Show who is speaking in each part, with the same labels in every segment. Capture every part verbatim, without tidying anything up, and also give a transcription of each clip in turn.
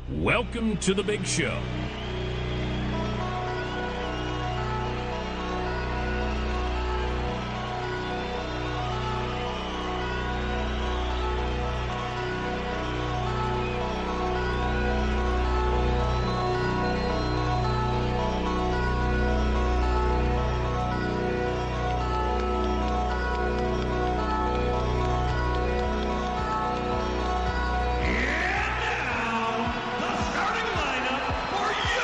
Speaker 1: Welcome to the big show.
Speaker 2: For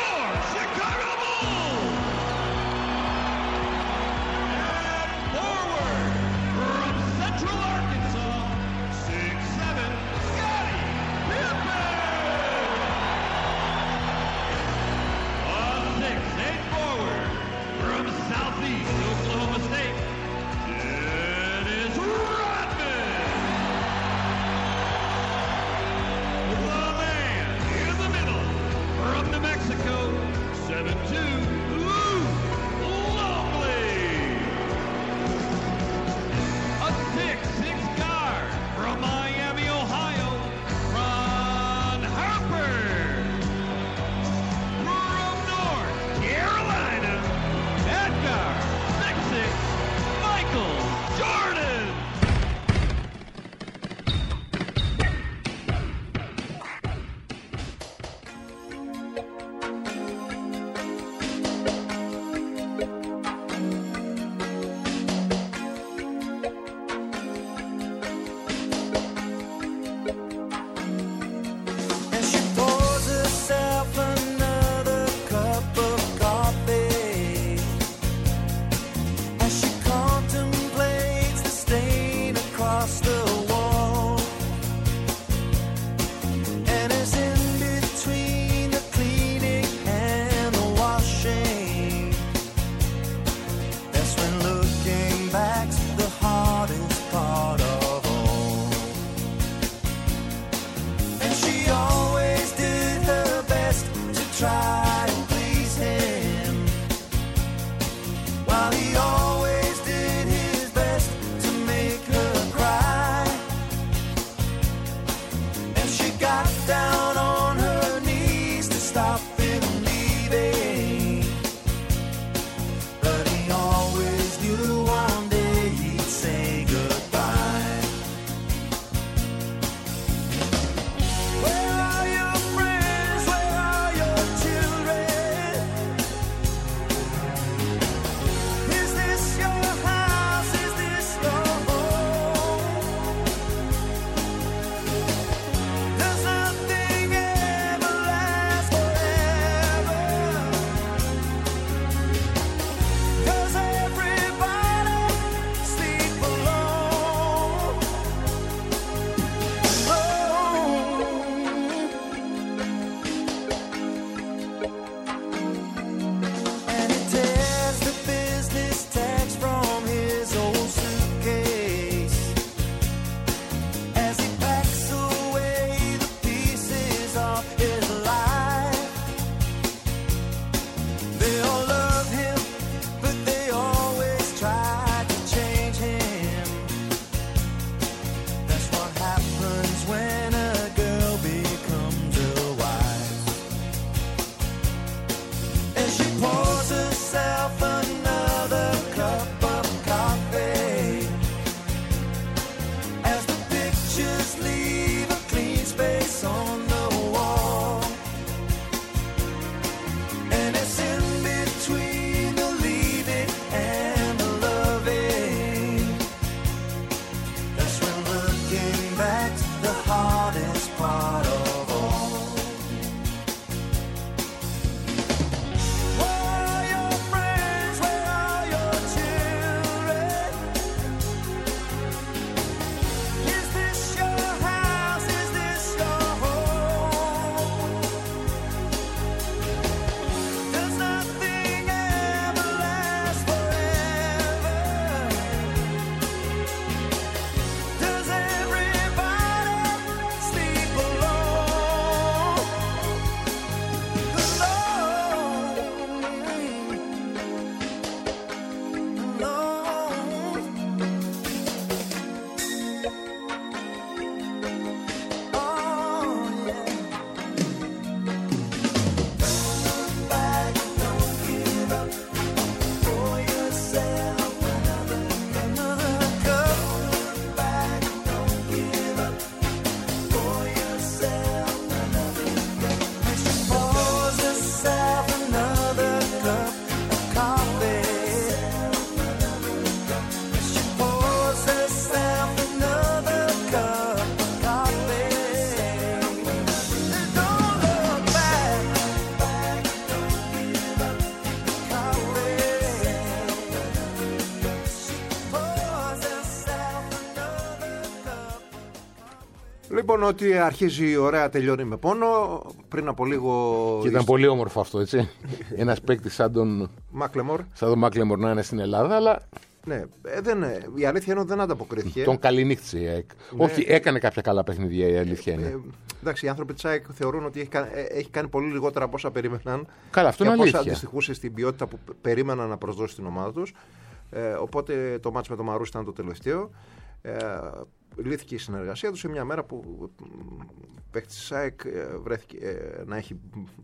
Speaker 2: Λοιπόν, ότι αρχίζει ωραία, τελειώνει με πόνο. Πριν από λίγο.
Speaker 3: Και ήταν πολύ όμορφο αυτό, έτσι. Ένας παίκτης σαν τον
Speaker 2: Μάκλεμορ.
Speaker 3: Σαν τον Μάκλεμορ να είναι στην Ελλάδα, αλλά.
Speaker 2: Ναι, ε, δεν, η αλήθεια είναι ότι δεν ανταποκρίθηκε.
Speaker 3: Τον καληνύχτησε η ΑΕΚ. Ναι. Όχι, έκανε κάποια καλά παιχνίδια, η αλήθεια είναι. Ε,
Speaker 2: εντάξει, οι άνθρωποι της ΑΕΚ θεωρούν ότι έχει κάνει, έχει κάνει πολύ λιγότερα από όσα περίμεναν.
Speaker 3: Καλά, αυτό είναι αλήθεια.
Speaker 2: Και όσα αντιστοιχούσε στην ποιότητα που περίμεναν να προσδώσει στην ομάδα τους. Ε, οπότε το μάτς με το Μαρούσι ήταν το τελευταίο. Ε, λύθηκε η συνεργασία του σε μια μέρα που παίκτης της ΑΕΚ βρέθηκε ε, να έχει.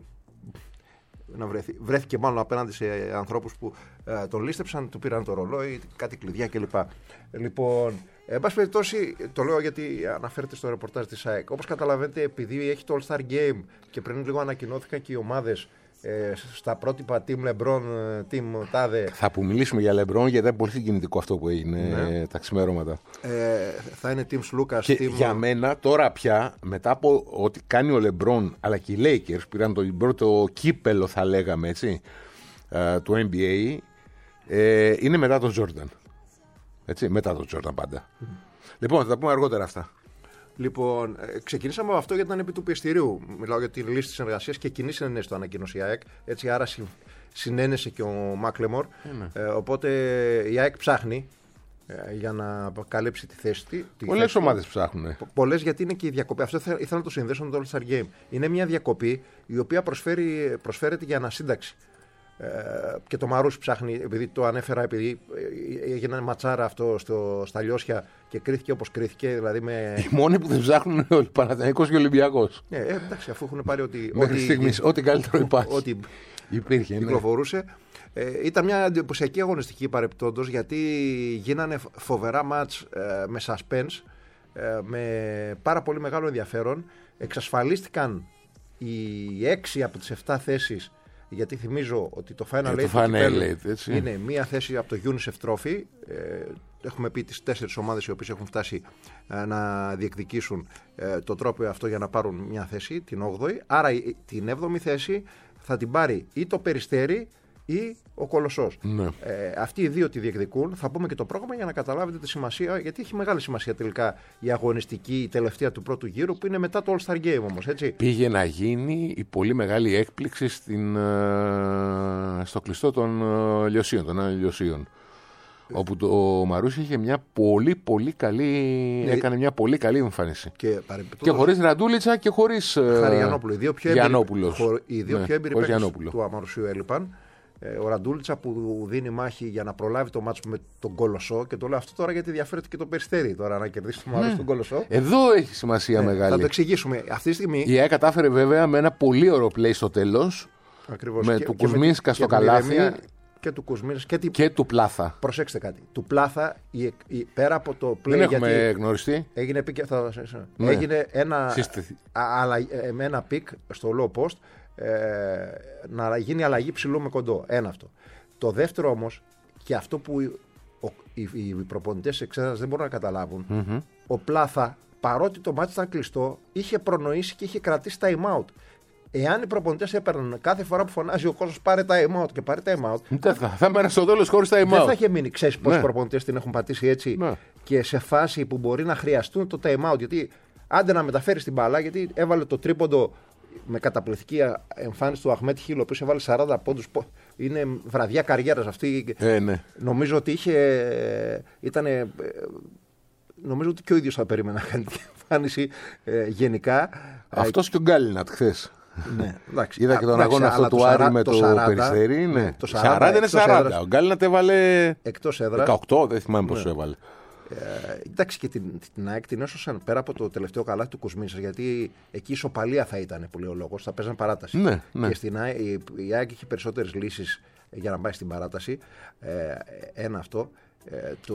Speaker 2: Να βρέθη, βρέθηκε μάλλον απέναντι σε ανθρώπους που ε, τον λίστεψαν, του πήραν το ρολόι, κάτι κλειδιά κλπ. Λοιπόν, εν πάση περιπτώσει, το λέω γιατί αναφέρεται στο ρεπορτάζ της ΑΕΚ. Όπως καταλαβαίνετε, επειδή έχει το All-Star Game και πριν λίγο ανακοινώθηκαν και οι ομάδες ε, στα πρότυπα Team LeBron, Team Tade.
Speaker 3: Θα που μιλήσουμε για LeBron, γιατί ήταν πολύ συγκινητικό αυτό που έγινε ναι. τα ξημέρωματα.
Speaker 2: Ε, θα είναι Team Lucas.
Speaker 3: Και
Speaker 2: team...
Speaker 3: για μένα τώρα πια, μετά από ό,τι κάνει ο LeBron, αλλά και οι Lakers πήραν το πρώτο κύπελο, θα λέγαμε έτσι, ε, του N B A, ε, είναι μετά τον Jordan. Έτσι, μετά τον Jordan πάντα. Mm. Λοιπόν, θα τα πούμε αργότερα αυτά.
Speaker 2: Λοιπόν, ξεκινήσαμε από αυτό γιατί ήταν επί του πιεστηρίου. Μιλάω για τη λύση της συνεργασίας και κοινή συνένεση το ανακοίνωσε η ΑΕΚ. Έτσι, άρα συνένεσε και ο Μάκλεμορ. Ε, οπότε η ΑΕΚ ψάχνει ε, για να καλύψει τη θέση της.
Speaker 3: Πολλές ομάδες ψάχνουν.
Speaker 2: Πολλές, γιατί είναι και η διακοπή. Αυτό ήθελα να το συνδέσω με το All-Star Game. Είναι μια διακοπή η οποία προσφέρει, προσφέρεται για ανασύνταξη. Ε, και το Μαρούσι ψάχνει, επειδή το ανέφερα, επειδή έγινε ματσάρα αυτό στο, στα Λιώσια και κρίθηκε όπως κρίθηκε. Δηλαδή με...
Speaker 3: Οι μόνοι που δεν ψάχνουν είναι ο Παναθηναϊκός και ο Ολυμπιακός.
Speaker 2: Ναι, ε, εντάξει, αφού έχουν πάρει ότι.
Speaker 3: Μέχρι στιγμής, ό,τι καλύτερο υπάρχει.
Speaker 2: Ό,τι
Speaker 3: υπήρχε.
Speaker 2: Κυκλοφορούσε. Ναι. Ε, ήταν μια εντυπωσιακή αγωνιστική παρεπτόντως, γιατί γίνανε φοβερά μάτς ε, με suspense, ε, με πάρα πολύ μεγάλο ενδιαφέρον. Εξασφαλίστηκαν οι έξι από τις εφτά θέσεις. Γιατί θυμίζω ότι το Final Eight είναι μία θέση από το UNICEF Trophy. Ε, έχουμε πει τις τέσσερις ομάδες οι οποίες έχουν φτάσει ε, να διεκδικήσουν ε, το τρόπαιο αυτό για να πάρουν μια θέση, την όγδοη. Άρα η, την έβδομη θέση θα την πάρει ή το Περιστέρι ή ο Κολοσσός.
Speaker 3: Ναι.
Speaker 2: Ε, αυτοί οι δύο τη διεκδικούν. Θα πούμε και το πρόγραμμα για να καταλάβετε τη σημασία, γιατί έχει μεγάλη σημασία τελικά η αγωνιστική, η τελευταία του πρώτου γύρου, που είναι μετά το All-Star Game όμως, έτσι.
Speaker 3: Πήγε να γίνει η πολύ μεγάλη έκπληξη στην, στο κλειστό των Λιωσίων, των άλλων Λιωσίων. Όπου το Μαρούσι είχε μια πολύ πολύ καλή, ναι, έκανε μια πολύ καλή εμφάνιση. Και, και χωρίς Ραντούλιτσα και χωρίς
Speaker 2: Γιαννόπουλο. Οι δύο πιο
Speaker 3: ναι,
Speaker 2: έμπειροι παίκτες του Αμαρουσίου έλειπαν. Ο Ραντούλιτσα που δίνει μάχη για να προλάβει το μάτσο με τον Κολοσσό, και το λέω αυτό τώρα γιατί διαφέρεται και το Περιστέρι τώρα να κερδίσει το Μαρούσι ναι. τον Κολοσσό.
Speaker 3: Εδώ έχει σημασία ναι, μεγάλη.
Speaker 2: Θα το εξηγήσουμε. Αυτή τη στιγμή.
Speaker 3: Η ΑΕΚ κατάφερε βέβαια με ένα πολύ ωραίο play στο τέλος.
Speaker 2: Ακριβώς.
Speaker 3: Με
Speaker 2: και,
Speaker 3: του Κουσμίνσκα στο καλάθι.
Speaker 2: Και του Κουσμίνσκα και,
Speaker 3: και του Πλάθα.
Speaker 2: Προσέξτε κάτι. Του Πλάθα, η, η, πέρα από το play.
Speaker 3: Δεν έχουμε γνωριστεί.
Speaker 2: Έγινε, θα, ναι. έγινε ένα, α, με ένα πικ στο low post. Ε, να γίνει αλλαγή ψηλού με κοντό. Ένα αυτό. Το δεύτερο όμως, και αυτό που οι, οι, οι προπονητές εξέδρας δεν μπορούν να καταλάβουν, mm-hmm. ο Πλάθα, παρότι το μάτι ήταν κλειστό, είχε προνοήσει και είχε κρατήσει time out. Εάν οι προπονητές έπαιρναν κάθε φορά που φωνάζει ο κόσμος πάρε time out και πάρε time out,
Speaker 3: δεν θα, θα μένει στο τέλος χωρίς time out.
Speaker 2: Δεν θα είχε μείνει. Ξέρεις πόσοι ναι. προπονητές την έχουν πατήσει έτσι ναι. και σε φάση που μπορεί να χρειαστούν το time out. Γιατί άντε να μεταφέρει την μπάλα, γιατί έβαλε το τρίποντο με καταπληκτική εμφάνιση του Αχμέτ Χίλ, ο οποίος έβαλε σαράντα πόντους. Είναι βραδιά καριέρας αυτή.
Speaker 3: Ε, ναι.
Speaker 2: Νομίζω ότι είχε. Ήτανε, νομίζω ότι και ο ίδιος θα περίμενε να κάνει την εμφάνιση ε, γενικά.
Speaker 3: Αυτός και ο Γκάλινατ χθες.
Speaker 2: Ναι, εντάξει.
Speaker 3: Είδα και τον αγώνα αυτό του Άρη με το, το Περιστέρι. Ναι. Ναι, το σαράντα, σαράντα είναι σαράντα. Έδρας. Ο Γκάλινατ έβαλε.
Speaker 2: Εκτός έδρας.
Speaker 3: δεκαοκτώ, δεν θυμάμαι πόσο
Speaker 2: ναι.
Speaker 3: έβαλε.
Speaker 2: Ε, εντάξει, και την, την ΑΕΚ την έσωσαν πέρα από το τελευταίο καλάθι του Κουσμίνσας, γιατί εκεί ισοπαλία θα ήταν, που λέει ο λόγος, θα παίζαν παράταση.
Speaker 3: Ναι, ναι.
Speaker 2: Και στην ΑΕΚ, η, η ΑΕΚ είχε περισσότερες λύσεις για να πάει στην παράταση. Ε, ένα αυτό. Ε, το,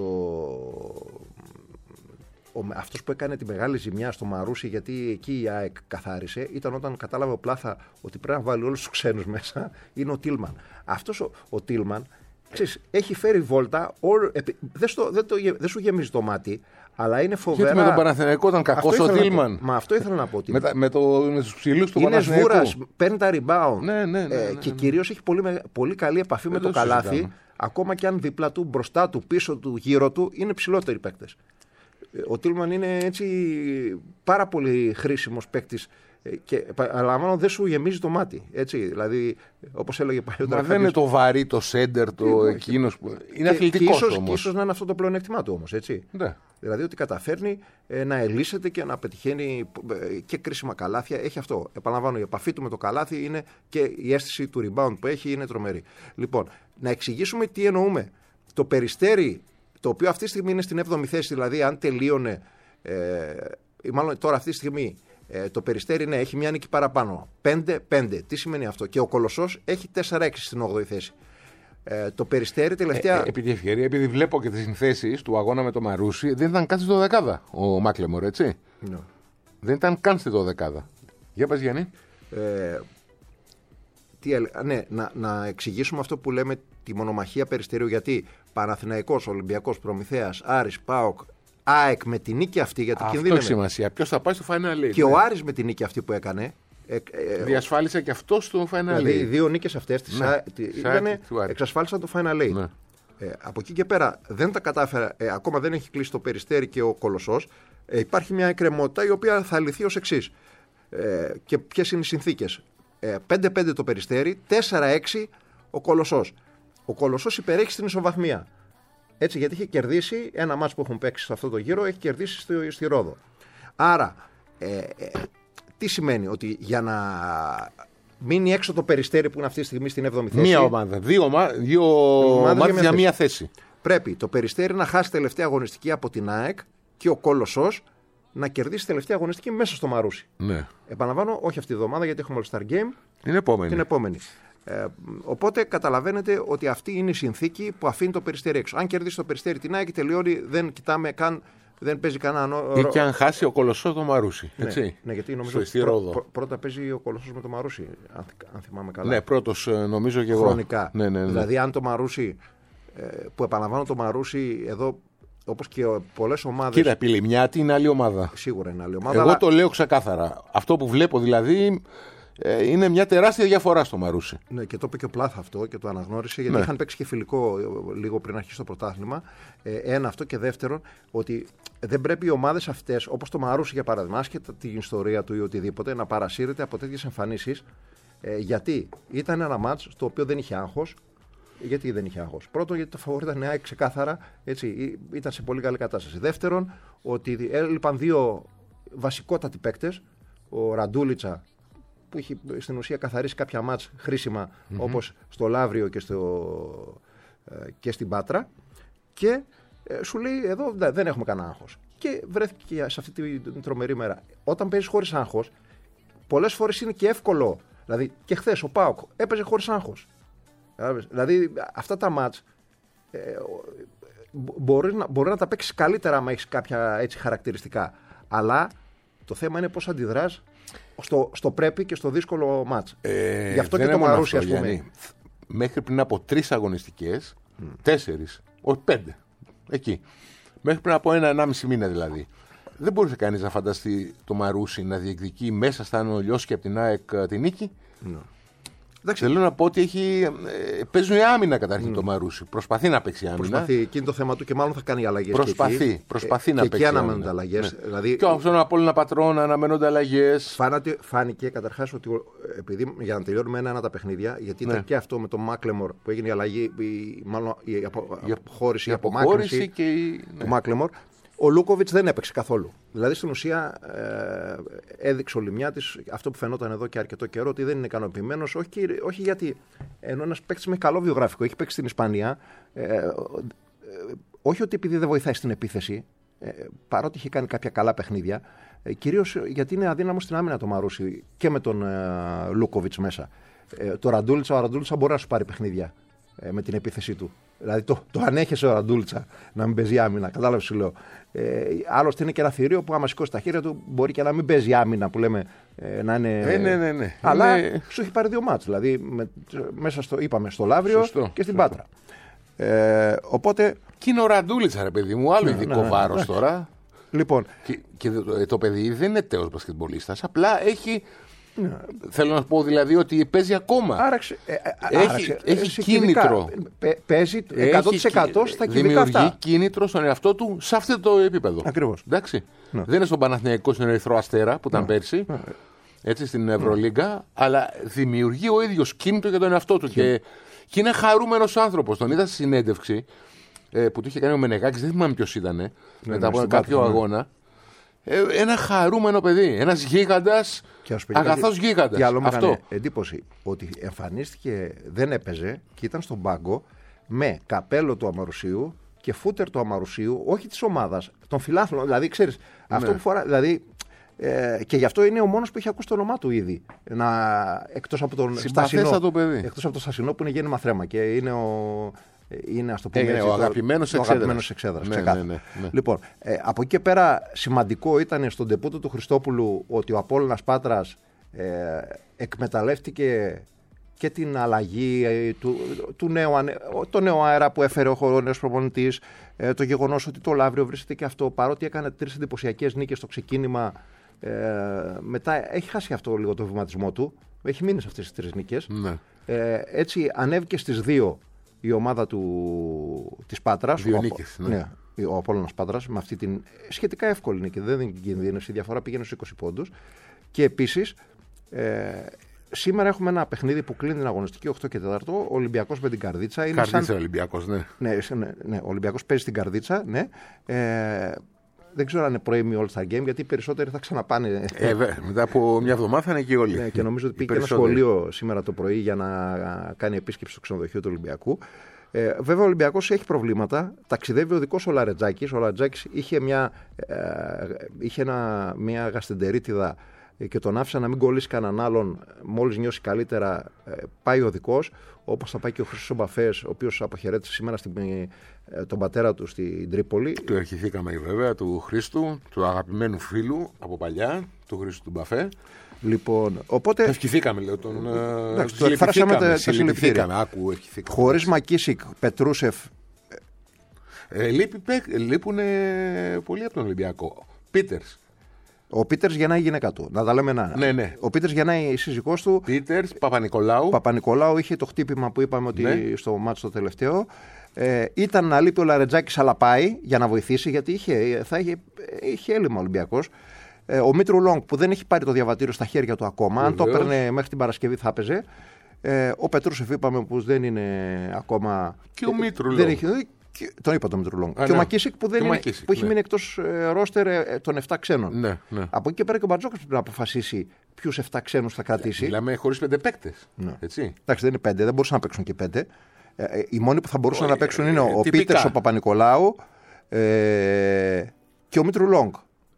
Speaker 2: ο, αυτός που έκανε τη μεγάλη ζημιά στο Μαρούσι, γιατί εκεί η ΑΕΚ καθάρισε, ήταν όταν κατάλαβε ο Πλάθα ότι πρέπει να βάλει όλους τους ξένους μέσα, είναι ο Τίλμαν. Αυτός ο, ο Τίλμαν, ξέρεις, έχει φέρει βόλτα, όλο, δεν, στο, δεν, το, δεν σου γεμίζει το μάτι, αλλά είναι φοβερά.
Speaker 3: Γιατί με τον Παναθηναϊκό ήταν κακός ο Τίλμαν.
Speaker 2: Μα αυτό ήθελα να πω.
Speaker 3: με, τα, με, το, με τους ψηλούς του
Speaker 2: είναι
Speaker 3: Παναθηναϊκού. Είναι
Speaker 2: σβούρας, παίρνει τα rebound.
Speaker 3: Ναι, ναι, ναι, ναι, ναι, ναι.
Speaker 2: Και κυρίως έχει πολύ, πολύ καλή επαφή δεν με το, το καλάθι, ακόμα και αν δίπλα του, μπροστά του, πίσω του, γύρω του είναι ψηλότεροι παίκτες. Ο Τίλμαν είναι έτσι πάρα πολύ χρήσιμος παίκτης. Και παραλαμβάνω, δεν σου γεμίζει το μάτι. Έτσι, δηλαδή, όπως έλεγε παλιότερα.
Speaker 3: Μα δεν είναι το βαρύ, το σέντερ, το εκείνος που. Είναι αθλητικός όμως.
Speaker 2: Και ίσως να είναι αυτό το πλεονέκτημά του όμως. Έτσι.
Speaker 3: Ναι.
Speaker 2: Δηλαδή ότι καταφέρνει ε, να ελύσεται και να πετυχαίνει ε, και κρίσιμα καλάθια. Έχει αυτό. Επαναλαμβάνω, η επαφή του με το καλάθι είναι και η αίσθηση του rebound που έχει είναι τρομερή. Λοιπόν, να εξηγήσουμε τι εννοούμε. Το Περιστέρι, το οποίο αυτή τη στιγμή είναι στην έβδομη θέση, δηλαδή αν τελείωνε. Ε, μάλλον τώρα αυτή τη στιγμή. Ε, το Περιστέρι ναι, έχει μια νίκη παραπάνω. πέντε πέντε. Τι σημαίνει αυτό? Και ο Κολοσσός έχει τέσσερα έξι στην όγδοη θέση. Ε, το Περιστέρι τελευταία.
Speaker 3: Ε, ε, επί τη ευκαιρία, επειδή βλέπω και τις συνθέσεις του αγώνα με το Μαρούσι, δεν ήταν καν στη δωδεκάδα ο Μάκλεμορ, έτσι.
Speaker 2: No.
Speaker 3: Δεν ήταν καν στη δωδεκάδα. Για πες, Γιάννη.
Speaker 2: Ε, τι έλε... Ναι, να, να εξηγήσουμε αυτό που λέμε τη μονομαχία Περιστέριου. Γιατί Παναθηναϊκός, Ολυμπιακός, Προμηθέας, Άρης, ΠΑΟΚ, ΑΕΚ με τη νίκη αυτή, γιατί
Speaker 3: αυτό
Speaker 2: κινδύνευε.
Speaker 3: έχει σημασία. Ποιος θα πάει στο Final Eight.
Speaker 2: Και
Speaker 3: ναι.
Speaker 2: ο Άρης με τη νίκη αυτή που έκανε. Ε, ε,
Speaker 3: διασφάλισε και αυτό στο Final Eight.
Speaker 2: Δηλαδή οι δύο νίκες αυτές ναι. εξασφάλισαν το Final Eight. Ναι. Ε, από εκεί και πέρα δεν τα κατάφερα. Ε, ακόμα δεν έχει κλείσει το Περιστέρι και ο Κολοσσός. Ε, υπάρχει μια εκκρεμότητα η οποία θα λυθεί ως εξής. Ε, και ποιες είναι οι συνθήκες? Ε, πέντε πέντε το Περιστέρι, τέσσερα έξι ο Κολοσσός. Ο Κολοσσός υπερέχει στην ισοβαθμία. Έτσι, γιατί είχε κερδίσει ένα μάτς που έχουν παίξει σε αυτό το γύρο, έχει κερδίσει στη, στη Ρόδο. Άρα, ε, ε, τι σημαίνει? Ότι για να μείνει έξω το Περιστέρι που είναι αυτή τη στιγμή στην έβδομη θέση.
Speaker 3: Μία ομάδα. Δύο, ομα... δύο ομάδες για μία θέση.
Speaker 2: Πρέπει το Περιστέρι να χάσει τελευταία αγωνιστική από την ΑΕΚ και ο Κολοσσός να κερδίσει τελευταία αγωνιστική μέσα στο Μαρούσι.
Speaker 3: Ναι.
Speaker 2: Επαναλαμβάνω, όχι αυτή τη βδομάδα γιατί έχουμε All Star Game.
Speaker 3: Την επόμενη.
Speaker 2: Την επόμενη. Ε, οπότε καταλαβαίνετε ότι αυτή είναι η συνθήκη που αφήνει το Περιστέρι έξω. Αν κερδίσει το Περιστέρι την ΑΕΚ, τελειώνει, δεν κοιτάμε καν, δεν παίζει κανένα.
Speaker 3: Ή και αν χάσει ο Κολοσσός το Μαρούσι. Έτσι.
Speaker 2: Ναι, ναι, γιατί νομίζω ότι πρω, πρω, πρώτα παίζει ο Κολοσσός με το Μαρούσι, αν, αν θυμάμαι καλά.
Speaker 3: Ναι, πρώτος νομίζω και εγώ.
Speaker 2: Χρονικά.
Speaker 3: Ναι, ναι, ναι.
Speaker 2: Δηλαδή, αν το Μαρούσι, που επαναλαμβάνω το Μαρούσι εδώ. Όπως και πολλές ομάδες.
Speaker 3: Κοίτα, Πηλιμιάτη είναι άλλη ομάδα.
Speaker 2: Σίγουρα είναι άλλη ομάδα.
Speaker 3: Εγώ
Speaker 2: αλλά...
Speaker 3: το λέω ξεκάθαρα. Αυτό που βλέπω δηλαδή ε, είναι μια τεράστια διαφορά στο Μαρούσι.
Speaker 2: Ναι, και το είπε και ο Πλάθ αυτό και το αναγνώρισε, γιατί ναι. είχαν παίξει και φιλικό λίγο πριν αρχίσει το πρωτάθλημα. Ε, ένα αυτό και δεύτερον, ότι δεν πρέπει οι ομάδες αυτές, όπως το Μαρούσι για παράδειγμα, άσχετα την ιστορία του ή οτιδήποτε, να παρασύρεται από τέτοιες εμφανίσεις. Ε, γιατί ήταν ένα μάτς στο οποίο δεν είχε άγχος. Γιατί δεν είχε άγχος? Πρώτον, γιατί το φαβορί ήταν ΑΕΚ ξεκάθαρα, έτσι, ήταν σε πολύ καλή κατάσταση. Δεύτερον, ότι έλειπαν δύο βασικότατοι παίκτες. Ο Ραντούλιτσα, που έχει στην ουσία καθαρίσει κάποια μάτς χρήσιμα, mm-hmm. όπως στο Λαύριο και, στο, και στην Πάτρα. Και ε, σου λέει, εδώ δεν έχουμε κανένα άγχος. Και βρέθηκε σε αυτή την τρομερή μέρα. Όταν παίζεις χωρίς άγχος, πολλές φορές είναι και εύκολο. Δηλαδή, και χθες ο ΠΑΟΚ έπαιζε χωρίς άγχος. Δηλαδή αυτά τα μάτς ε, μπορεί, να, μπορεί να τα παίξεις καλύτερα άμα έχεις κάποια έτσι χαρακτηριστικά. Αλλά το θέμα είναι πώς αντιδράς στο, στο πρέπει και στο δύσκολο μάτς.
Speaker 3: Ε,
Speaker 2: Γι' αυτό και το Μαρούσι, ας πούμε.
Speaker 3: Γιάννη, μέχρι πριν από τρεις αγωνιστικές, mm. τέσσερις, όχι πέντε, εκεί. Μέχρι πριν από ένα, ενάμιση μήνα δηλαδή. Δεν μπορούσε κανείς να φανταστεί το Μαρούσι να διεκδικεί μέσα στα Ανολιός και από την ΑΕΚ τη νίκη. Mm. Εντάξει. Θέλω να πω ότι έχει, ε, παίζουν άμυνα καταρχήν mm. το Μαρούσι. Προσπαθεί να παίξει άμυνα.
Speaker 2: Προσπαθεί, εκείνη το θέμα του και μάλλον θα κάνει αλλαγές.
Speaker 3: Προσπαθεί,
Speaker 2: και εκεί.
Speaker 3: προσπαθεί
Speaker 2: ε,
Speaker 3: να
Speaker 2: και
Speaker 3: παίξει.
Speaker 2: Και εκεί αναμένονται αλλαγές.
Speaker 3: Ναι.
Speaker 2: Δηλαδή,
Speaker 3: και από τον Απόλλωνα Πατρών αναμένονται αλλαγές.
Speaker 2: Φάνηκε καταρχάς ότι, επειδή, για να τελειώνουμε ένα-ένα τα παιχνίδια, γιατί ναι. ήταν και αυτό με τον Μάκλεμορ που έγινε η αλλαγή, η, μάλλον η, απο, η αποχώρηση, η απομάκρυνση
Speaker 3: και η, ναι.
Speaker 2: του Μάκλεμορ. Ο Λούκοβιτς δεν έπαιξε καθόλου. Δηλαδή στην ουσία ε, έδειξε ο Λιμιάτης αυτό που φαινόταν εδώ και αρκετό καιρό, ότι δεν είναι ικανοποιημένος. Όχι, όχι γιατί ενώ ένας παίκτης με καλό βιογραφικό, έχει παίξει στην Ισπανία, ε, ε, ε, όχι ότι επειδή δεν βοηθάει στην επίθεση, ε, παρότι έχει κάνει κάποια καλά παιχνίδια, ε, κυρίως γιατί είναι αδύναμο στην άμυνα το Μαρούσι και με τον ε, Λούκοβιτς μέσα. Ε, το Ραντούλιτσα, ο Ραντούλιτσα μπορεί να σου πάρει παιχνίδια ε, με την επίθεσή του. Δηλαδή το, το ανέχεσαι ο Ραντούλτσα να μην παίζει άμυνα. Κατάλαβε σου λέω. Ε, άλλωστε είναι και ένα θηρίο που άμα σηκώσει τα χέρια του μπορεί και να μην παίζει άμυνα που λέμε ε, να είναι.
Speaker 3: Ε, ναι, ναι, ναι.
Speaker 2: Αλλά
Speaker 3: είναι...
Speaker 2: σου έχει πάρει δύο μάτς. Δηλαδή με, μέσα στο, είπαμε, στο Λαύριο
Speaker 3: σωστό,
Speaker 2: και στην
Speaker 3: σωστό.
Speaker 2: Πάτρα. Ε, οπότε.
Speaker 3: Και είναι ο Ραντούλιτσα, ρε παιδί μου, άλλο ειδικό ναι, ναι, βάρος ναι. τώρα.
Speaker 2: Λοιπόν.
Speaker 3: Και, και το, το παιδί δεν είναι τέος μπασκετμπολίστας. Απλά έχει
Speaker 2: Ναι.
Speaker 3: Θέλω να πω δηλαδή ότι παίζει ακόμα.
Speaker 2: Άραξε, ε,
Speaker 3: έχει
Speaker 2: άραξε,
Speaker 3: έχει
Speaker 2: ε,
Speaker 3: κίνητρο.
Speaker 2: Παι, παίζει εκατό τοις εκατό
Speaker 3: έχει,
Speaker 2: στα κυβικά
Speaker 3: δημιουργεί
Speaker 2: αυτά.
Speaker 3: κίνητρο στον εαυτό του σε αυτό το επίπεδο.
Speaker 2: Ακριβώς.
Speaker 3: Εντάξει.
Speaker 2: Ναι.
Speaker 3: Δεν είναι στον Παναθηναϊκό, στον Ερυθρό Αστέρα που ήταν
Speaker 2: Ναι.
Speaker 3: πέρσι.
Speaker 2: Ναι.
Speaker 3: Έτσι, στην Ευρωλίγκα, mm. αλλά δημιουργεί ο ίδιος κίνητρο για τον εαυτό του. Και, και, και είναι χαρούμενος άνθρωπος. Τον είδα στη συνέντευξη ε, που του είχε κάνει ο Μενεγάκης, δεν θυμάμαι ποιος ήταν, ναι, μετά από κάποιο πάτρι, αγώνα. Ναι. Ε, ένα χαρούμενο παιδί. Ένας γίγαντας, αγαθός γίγαντας.
Speaker 2: Και άλλο μου έκανε εντύπωση ότι εμφανίστηκε, δεν έπαιζε και ήταν στον πάγκο με καπέλο του Αμαρουσίου και φούτερ του Αμαρουσίου, όχι της ομάδας, των φιλάθλων. Δηλαδή, ξέρεις, ναι. αυτό που φορά. Δηλαδή, Ε, και γι' αυτό είναι ο μόνος που έχει ακούσει το όνομά του ήδη. Εκτός από τον Στασινό.
Speaker 3: Το παιδί.
Speaker 2: Εκτός από τον Στασινό που είναι γέννημα θρέμα και είναι ο. Είναι, ας το πούμε,
Speaker 3: έτσι, ο αγαπημένος
Speaker 2: εξέδρας.
Speaker 3: Ναι, ναι, ναι, ναι.
Speaker 2: Λοιπόν, ε, από εκεί και πέρα σημαντικό ήταν στον ντεπούτο του Χριστόπουλου ότι ο Απόλλωνας Πάτρας ε, εκμεταλλεύτηκε και την αλλαγή ε, του, του νέου, το νέο αέρα που έφερε ο νέος προπονητής, ε, το γεγονός ότι το Λαύριο βρίσκεται και αυτό, παρότι έκανε τρεις εντυπωσιακές νίκες στο ξεκίνημα, ε, μετά έχει χάσει αυτό λίγο το βηματισμό του, έχει μείνει σε αυτές τις τρεις νίκες.
Speaker 3: Ναι.
Speaker 2: Ε, έτσι ανέβηκε στις δύο η ομάδα του, της Πάτρας.
Speaker 3: Δύο
Speaker 2: ο,
Speaker 3: νίκες, ναι.
Speaker 2: ναι, ο Απόλλωνας Πάτρας με αυτή την σχετικά εύκολη νίκη, δεν κινδύνευσε, η διαφορά πήγαινε στους είκοσι πόντους. Και επίσης ε, σήμερα έχουμε ένα παιχνίδι που κλείνει την αγωνιστική οκτώ και τέσσερα, ο Ολυμπιακός με την Καρδίτσα. Είναι
Speaker 3: Καρδίτσα
Speaker 2: σαν...
Speaker 3: Ολυμπιακός, ναι.
Speaker 2: Ναι, ναι, ναι, ο Ολυμπιακός παίζει στην Καρδίτσα, ναι. Ε, δεν ξέρω αν είναι πρώιμη All Star Game, γιατί οι περισσότεροι θα ξαναπάνε.
Speaker 3: Ε, βέ, μετά από μια εβδομάδα θα είναι και όλοι.
Speaker 2: Ναι, και νομίζω ότι πήγε ένα σχολείο σήμερα το πρωί για να κάνει επίσκεψη στο ξενοδοχείο του Ολυμπιακού. Ε, βέβαια, ο Ολυμπιακός έχει προβλήματα. Ταξιδεύει ο δικός ο Λαρετζάκης. Ο Λαρετζάκης είχε μια, ε, είχε ένα, μια γαστεντερίτιδα και τον άφησε να μην κολλήσει κανέναν άλλον. Μόλις νιώσει καλύτερα, ε, πάει ο δικός. Όπως θα πάει και ο Χρήστος Μπαφές, ο οποίος αποχαιρέτησε σήμερα στην, ε, τον πατέρα του στην Τρίπολη.
Speaker 3: Του ευχηθήκαμε βέβαια, του Χρήστου, του αγαπημένου φίλου από παλιά, του Χρήστου του Μπαφέ.
Speaker 2: Λοιπόν, οπότε.
Speaker 3: Ευχηθήκαμε, λέω. Τον,
Speaker 2: εντάξει, το εκφράσαμε τα συλληπιτήρια. Χωρίς Μακίσικ, Πετρούσεφ.
Speaker 3: Ε, λείπει, λείπουν πολύ από τον Ολυμπιακό. Πίτερς.
Speaker 2: Ο Πίτερς γεννάει η γυναίκα του. Να τα λέμε ένα.
Speaker 3: Ναι, ναι.
Speaker 2: Ο Πίτερς γεννάει η σύζυγός του.
Speaker 3: Πίτερς, Παπα-Νικολάου.
Speaker 2: Παπα-Νικολάου είχε το χτύπημα που είπαμε ότι
Speaker 3: ναι.
Speaker 2: στο μάτσο το τελευταίο. Ε, ήταν να λείπει ο Λαρετζάκης, αλλά πάει για να βοηθήσει, γιατί είχε, θα είχε, είχε έλλειμμα ο Ολυμπιακός. Ε, ο Μήτρου Λόγκ που δεν έχει πάρει το διαβατήριο στα χέρια του ακόμα. Βεβαίως. Αν το έπαιρνε μέχρι την Παρασκευή θα έπαιζε. Ε, ο Πετρούσεφ είπαμε που δεν είναι ακόμα.
Speaker 3: Και ο Μήτρου Λόγκ.
Speaker 2: Τον είπα τον Μήτρου Λόγκ.
Speaker 3: Α,
Speaker 2: και
Speaker 3: ναι.
Speaker 2: ο Μακίσικ που, δεν είναι,
Speaker 3: Μακίσικ,
Speaker 2: που έχει
Speaker 3: ναι.
Speaker 2: μείνει εκτός ε, ρόστερ ε, των επτά ξένων.
Speaker 3: Ναι, ναι.
Speaker 2: Από εκεί και πέρα και ο Μπαρτζόκας πρέπει να αποφασίσει ποιους επτά ξένους θα κρατήσει.
Speaker 3: Μιλάμε χωρίς πέντε παίκτες.
Speaker 2: Ναι.
Speaker 3: Έτσι.
Speaker 2: Εντάξει, δεν είναι πέντε, δεν μπορούσαν να παίξουν και πέντε. Ε, ε, οι μόνοι που θα μπορούσαν
Speaker 3: ο,
Speaker 2: να παίξουν είναι
Speaker 3: ε,
Speaker 2: ο, ο Πίτερς, ο Παπα-Νικολάου ε, και ο Μήτρου Λόγκ.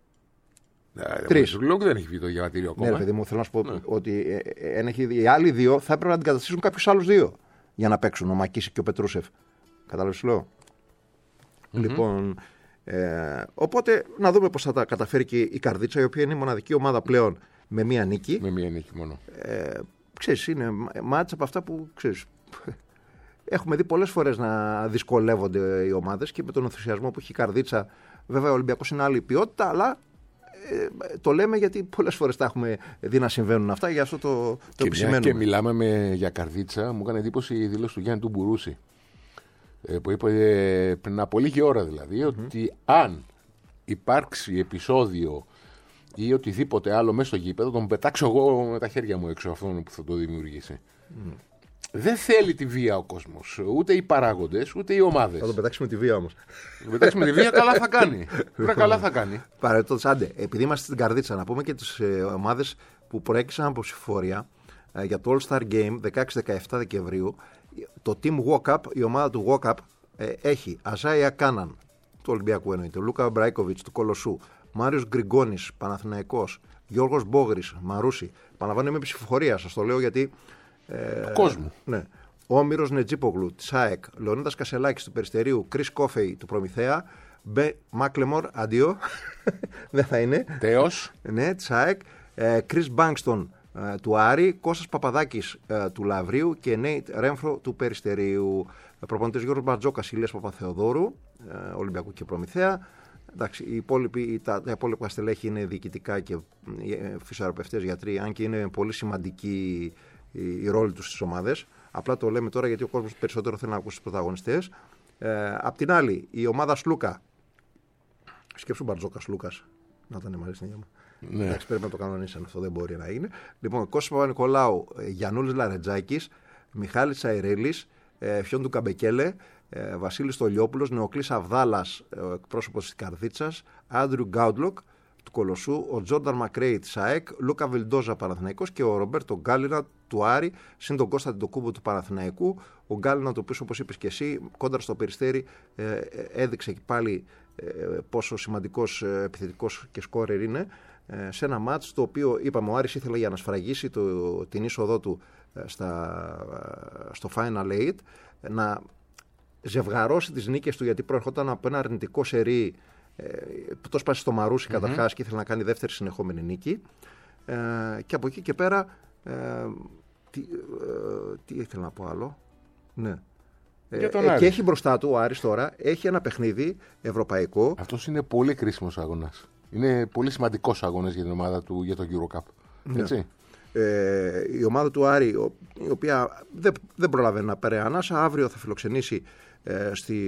Speaker 3: Τρεις. Ο Λόγκ δεν έχει βγει το διαβατήριο ακόμα.
Speaker 2: Ναι, παιδί μου, θέλω να σου πω
Speaker 3: ναι.
Speaker 2: ότι ε, ε, οι άλλοι δύο θα έπρεπε να αντικαταστήσουν κάποιους άλλους δύο για να παίξουν, ο Μακίσικ και ο Πετρούσεφ. Κατάλαβες τι λέω. Mm-hmm. Λοιπόν, ε, οπότε να δούμε πώς θα τα καταφέρει και η Καρδίτσα, η οποία είναι η μοναδική ομάδα πλέον με μία νίκη.
Speaker 3: Με μία νίκη μόνο.
Speaker 2: Ε, ξέρεις, είναι μάτσα από αυτά που ξέρεις. Έχουμε δει πολλές φορές να δυσκολεύονται οι ομάδες και με τον ενθουσιασμό που έχει η Καρδίτσα. Βέβαια, ο Ολυμπιακός είναι άλλη ποιότητα, αλλά ε, το λέμε γιατί πολλές φορές τα έχουμε δει να συμβαίνουν αυτά, για αυτό το, το επισημαίνουμε.
Speaker 3: Και μιλάμε με, για Καρδίτσα, μου έκανε εντύπωση η δήλωση του Γιάννη του Μπουρούση. Που είπε πριν από λίγη ώρα δηλαδή, mm-hmm. ότι αν υπάρξει επεισόδιο ή οτιδήποτε άλλο μέσα στο γήπεδο, τον πετάξω εγώ με τα χέρια μου έξω αυτόν που θα το δημιουργήσει. Mm. Δεν θέλει τη βία ο κόσμος, ούτε οι παράγοντες, ούτε οι ομάδες.
Speaker 2: Θα τον πετάξει με τη βία όμως.
Speaker 3: Θα τον πετάξει με τη βία, καλά θα κάνει. Τώρα καλά θα κάνει.
Speaker 2: Παραδείγματος, άντε, επειδή είμαστε στην Καρδίτσα, να πούμε και τις ε, ομάδες που προέκυψαν από ψηφοφορία ε, για το All Star Game δεκαέξι δεκαεπτά Δεκεμβρίου. Το Team Walk Up, η ομάδα του Walk Up, ε, έχει Αζάια Κάναν, του Ολυμπιακού εννοείται, Λούκα Μπράικοβιτς, του Κολοσσού, Μάριος Γκριγκόνης, Παναθηναϊκός, Γιώργος Μπόγρης, Μαρούσι. Παναβάνει με ψηφοφορία, σας το λέω γιατί. Ε,
Speaker 3: του κόσμου.
Speaker 2: Ναι. Όμηρος Νετζίπογλου, της ΑΕΚ, Λεωνίδας Κασελάκης, του Περιστερίου, Κρίς Κόφεϊ, του Προμηθέα, Μπε Μάκλεμορ, αντίο, δεν θα είναι.
Speaker 3: Τέος.
Speaker 2: Ναι, της ΑΕΚ, Κρίς Μπάνγκστον, του Άρη, Κώστας Παπαδάκης ε, του Λαυρίου και Νέιτ Ρέμφρο του Περιστερίου. Προπονητής Γιώργος Μπαρτζόκας, Ηλίας Παπαθεοδόρου, ε, Ολυμπιακού και Προμηθέα. Εντάξει, οι υπόλοιποι, τα, τα υπόλοιπα στελέχη είναι διοικητικά και φυσιοθεραπευτές, γιατροί, αν και είναι πολύ σημαντική η, η ρόλη τους στις ομάδες. Απλά το λέμε τώρα γιατί ο κόσμος περισσότερο θέλει να ακούσει τους πρωταγωνιστές. Ε, απ' την άλλη, η ομάδα Σλούκα. Σκέψου Μπαρτζόκα Σλούκα. Να ήταν μαζί στην ίδια. Ναι. Εντάξει, πρέπει να το κανονίσαν αυτό, δεν μπορεί να είναι. Λοιπόν, Κώστας Παπα-Νικολάου, Γιαννούλης Λαρετζάκης, Μιχάλης Τσαϊρέλης, Φιόντου Καμπεκέλε, Βασίλης Στολιόπουλος, Νεοκλής Αβδάλας, εκπρόσωπος της Καρδίτσας, Άντριου Γκάουντλοκ του Κολοσσού, ο Τζόρνταν Μακρέι της ΑΕΚ, Λούκα Βιλντόζα Παναθηναϊκός και ο Ρομπέρτο Γκάλινα του Άρη, συν τον Κώστα Τεντοκούμπο του Παναθηναϊκού. Ο Γκάλινα, το οποίο όπως είπες και εσύ, κόντρα στο Περιστέρι, έδειξε και πάλι πόσο σημαντικός επιθετικός και σκόρερ είναι, σε ένα μάτς το οποίο είπαμε ο Άρης ήθελε για να σφραγίσει το, την είσοδό του στα, στο Final Eight, να ζευγαρώσει τις νίκες του, γιατί προερχόταν από ένα αρνητικό σερί που το σπάσει στο Μαρούσι mm-hmm. καταρχάς και ήθελε να κάνει δεύτερη συνεχόμενη νίκη, ε, και από εκεί και πέρα ε, τι, ε, τι ήθελα να πω άλλο, ναι. Ε, και έχει μπροστά του ο Άρης τώρα, έχει ένα παιχνίδι ευρωπαϊκό. Αυτός είναι πολύ κρίσιμος αγώνας. Είναι πολύ σημαντικός αγώνας για την ομάδα του, για το EuroCup. Ναι. Έτσι. Ε, η ομάδα του Άρη, η οποία δεν, δεν προλαβαίνει να πάρει ανάσα, αύριο θα φιλοξενήσει ε, στη,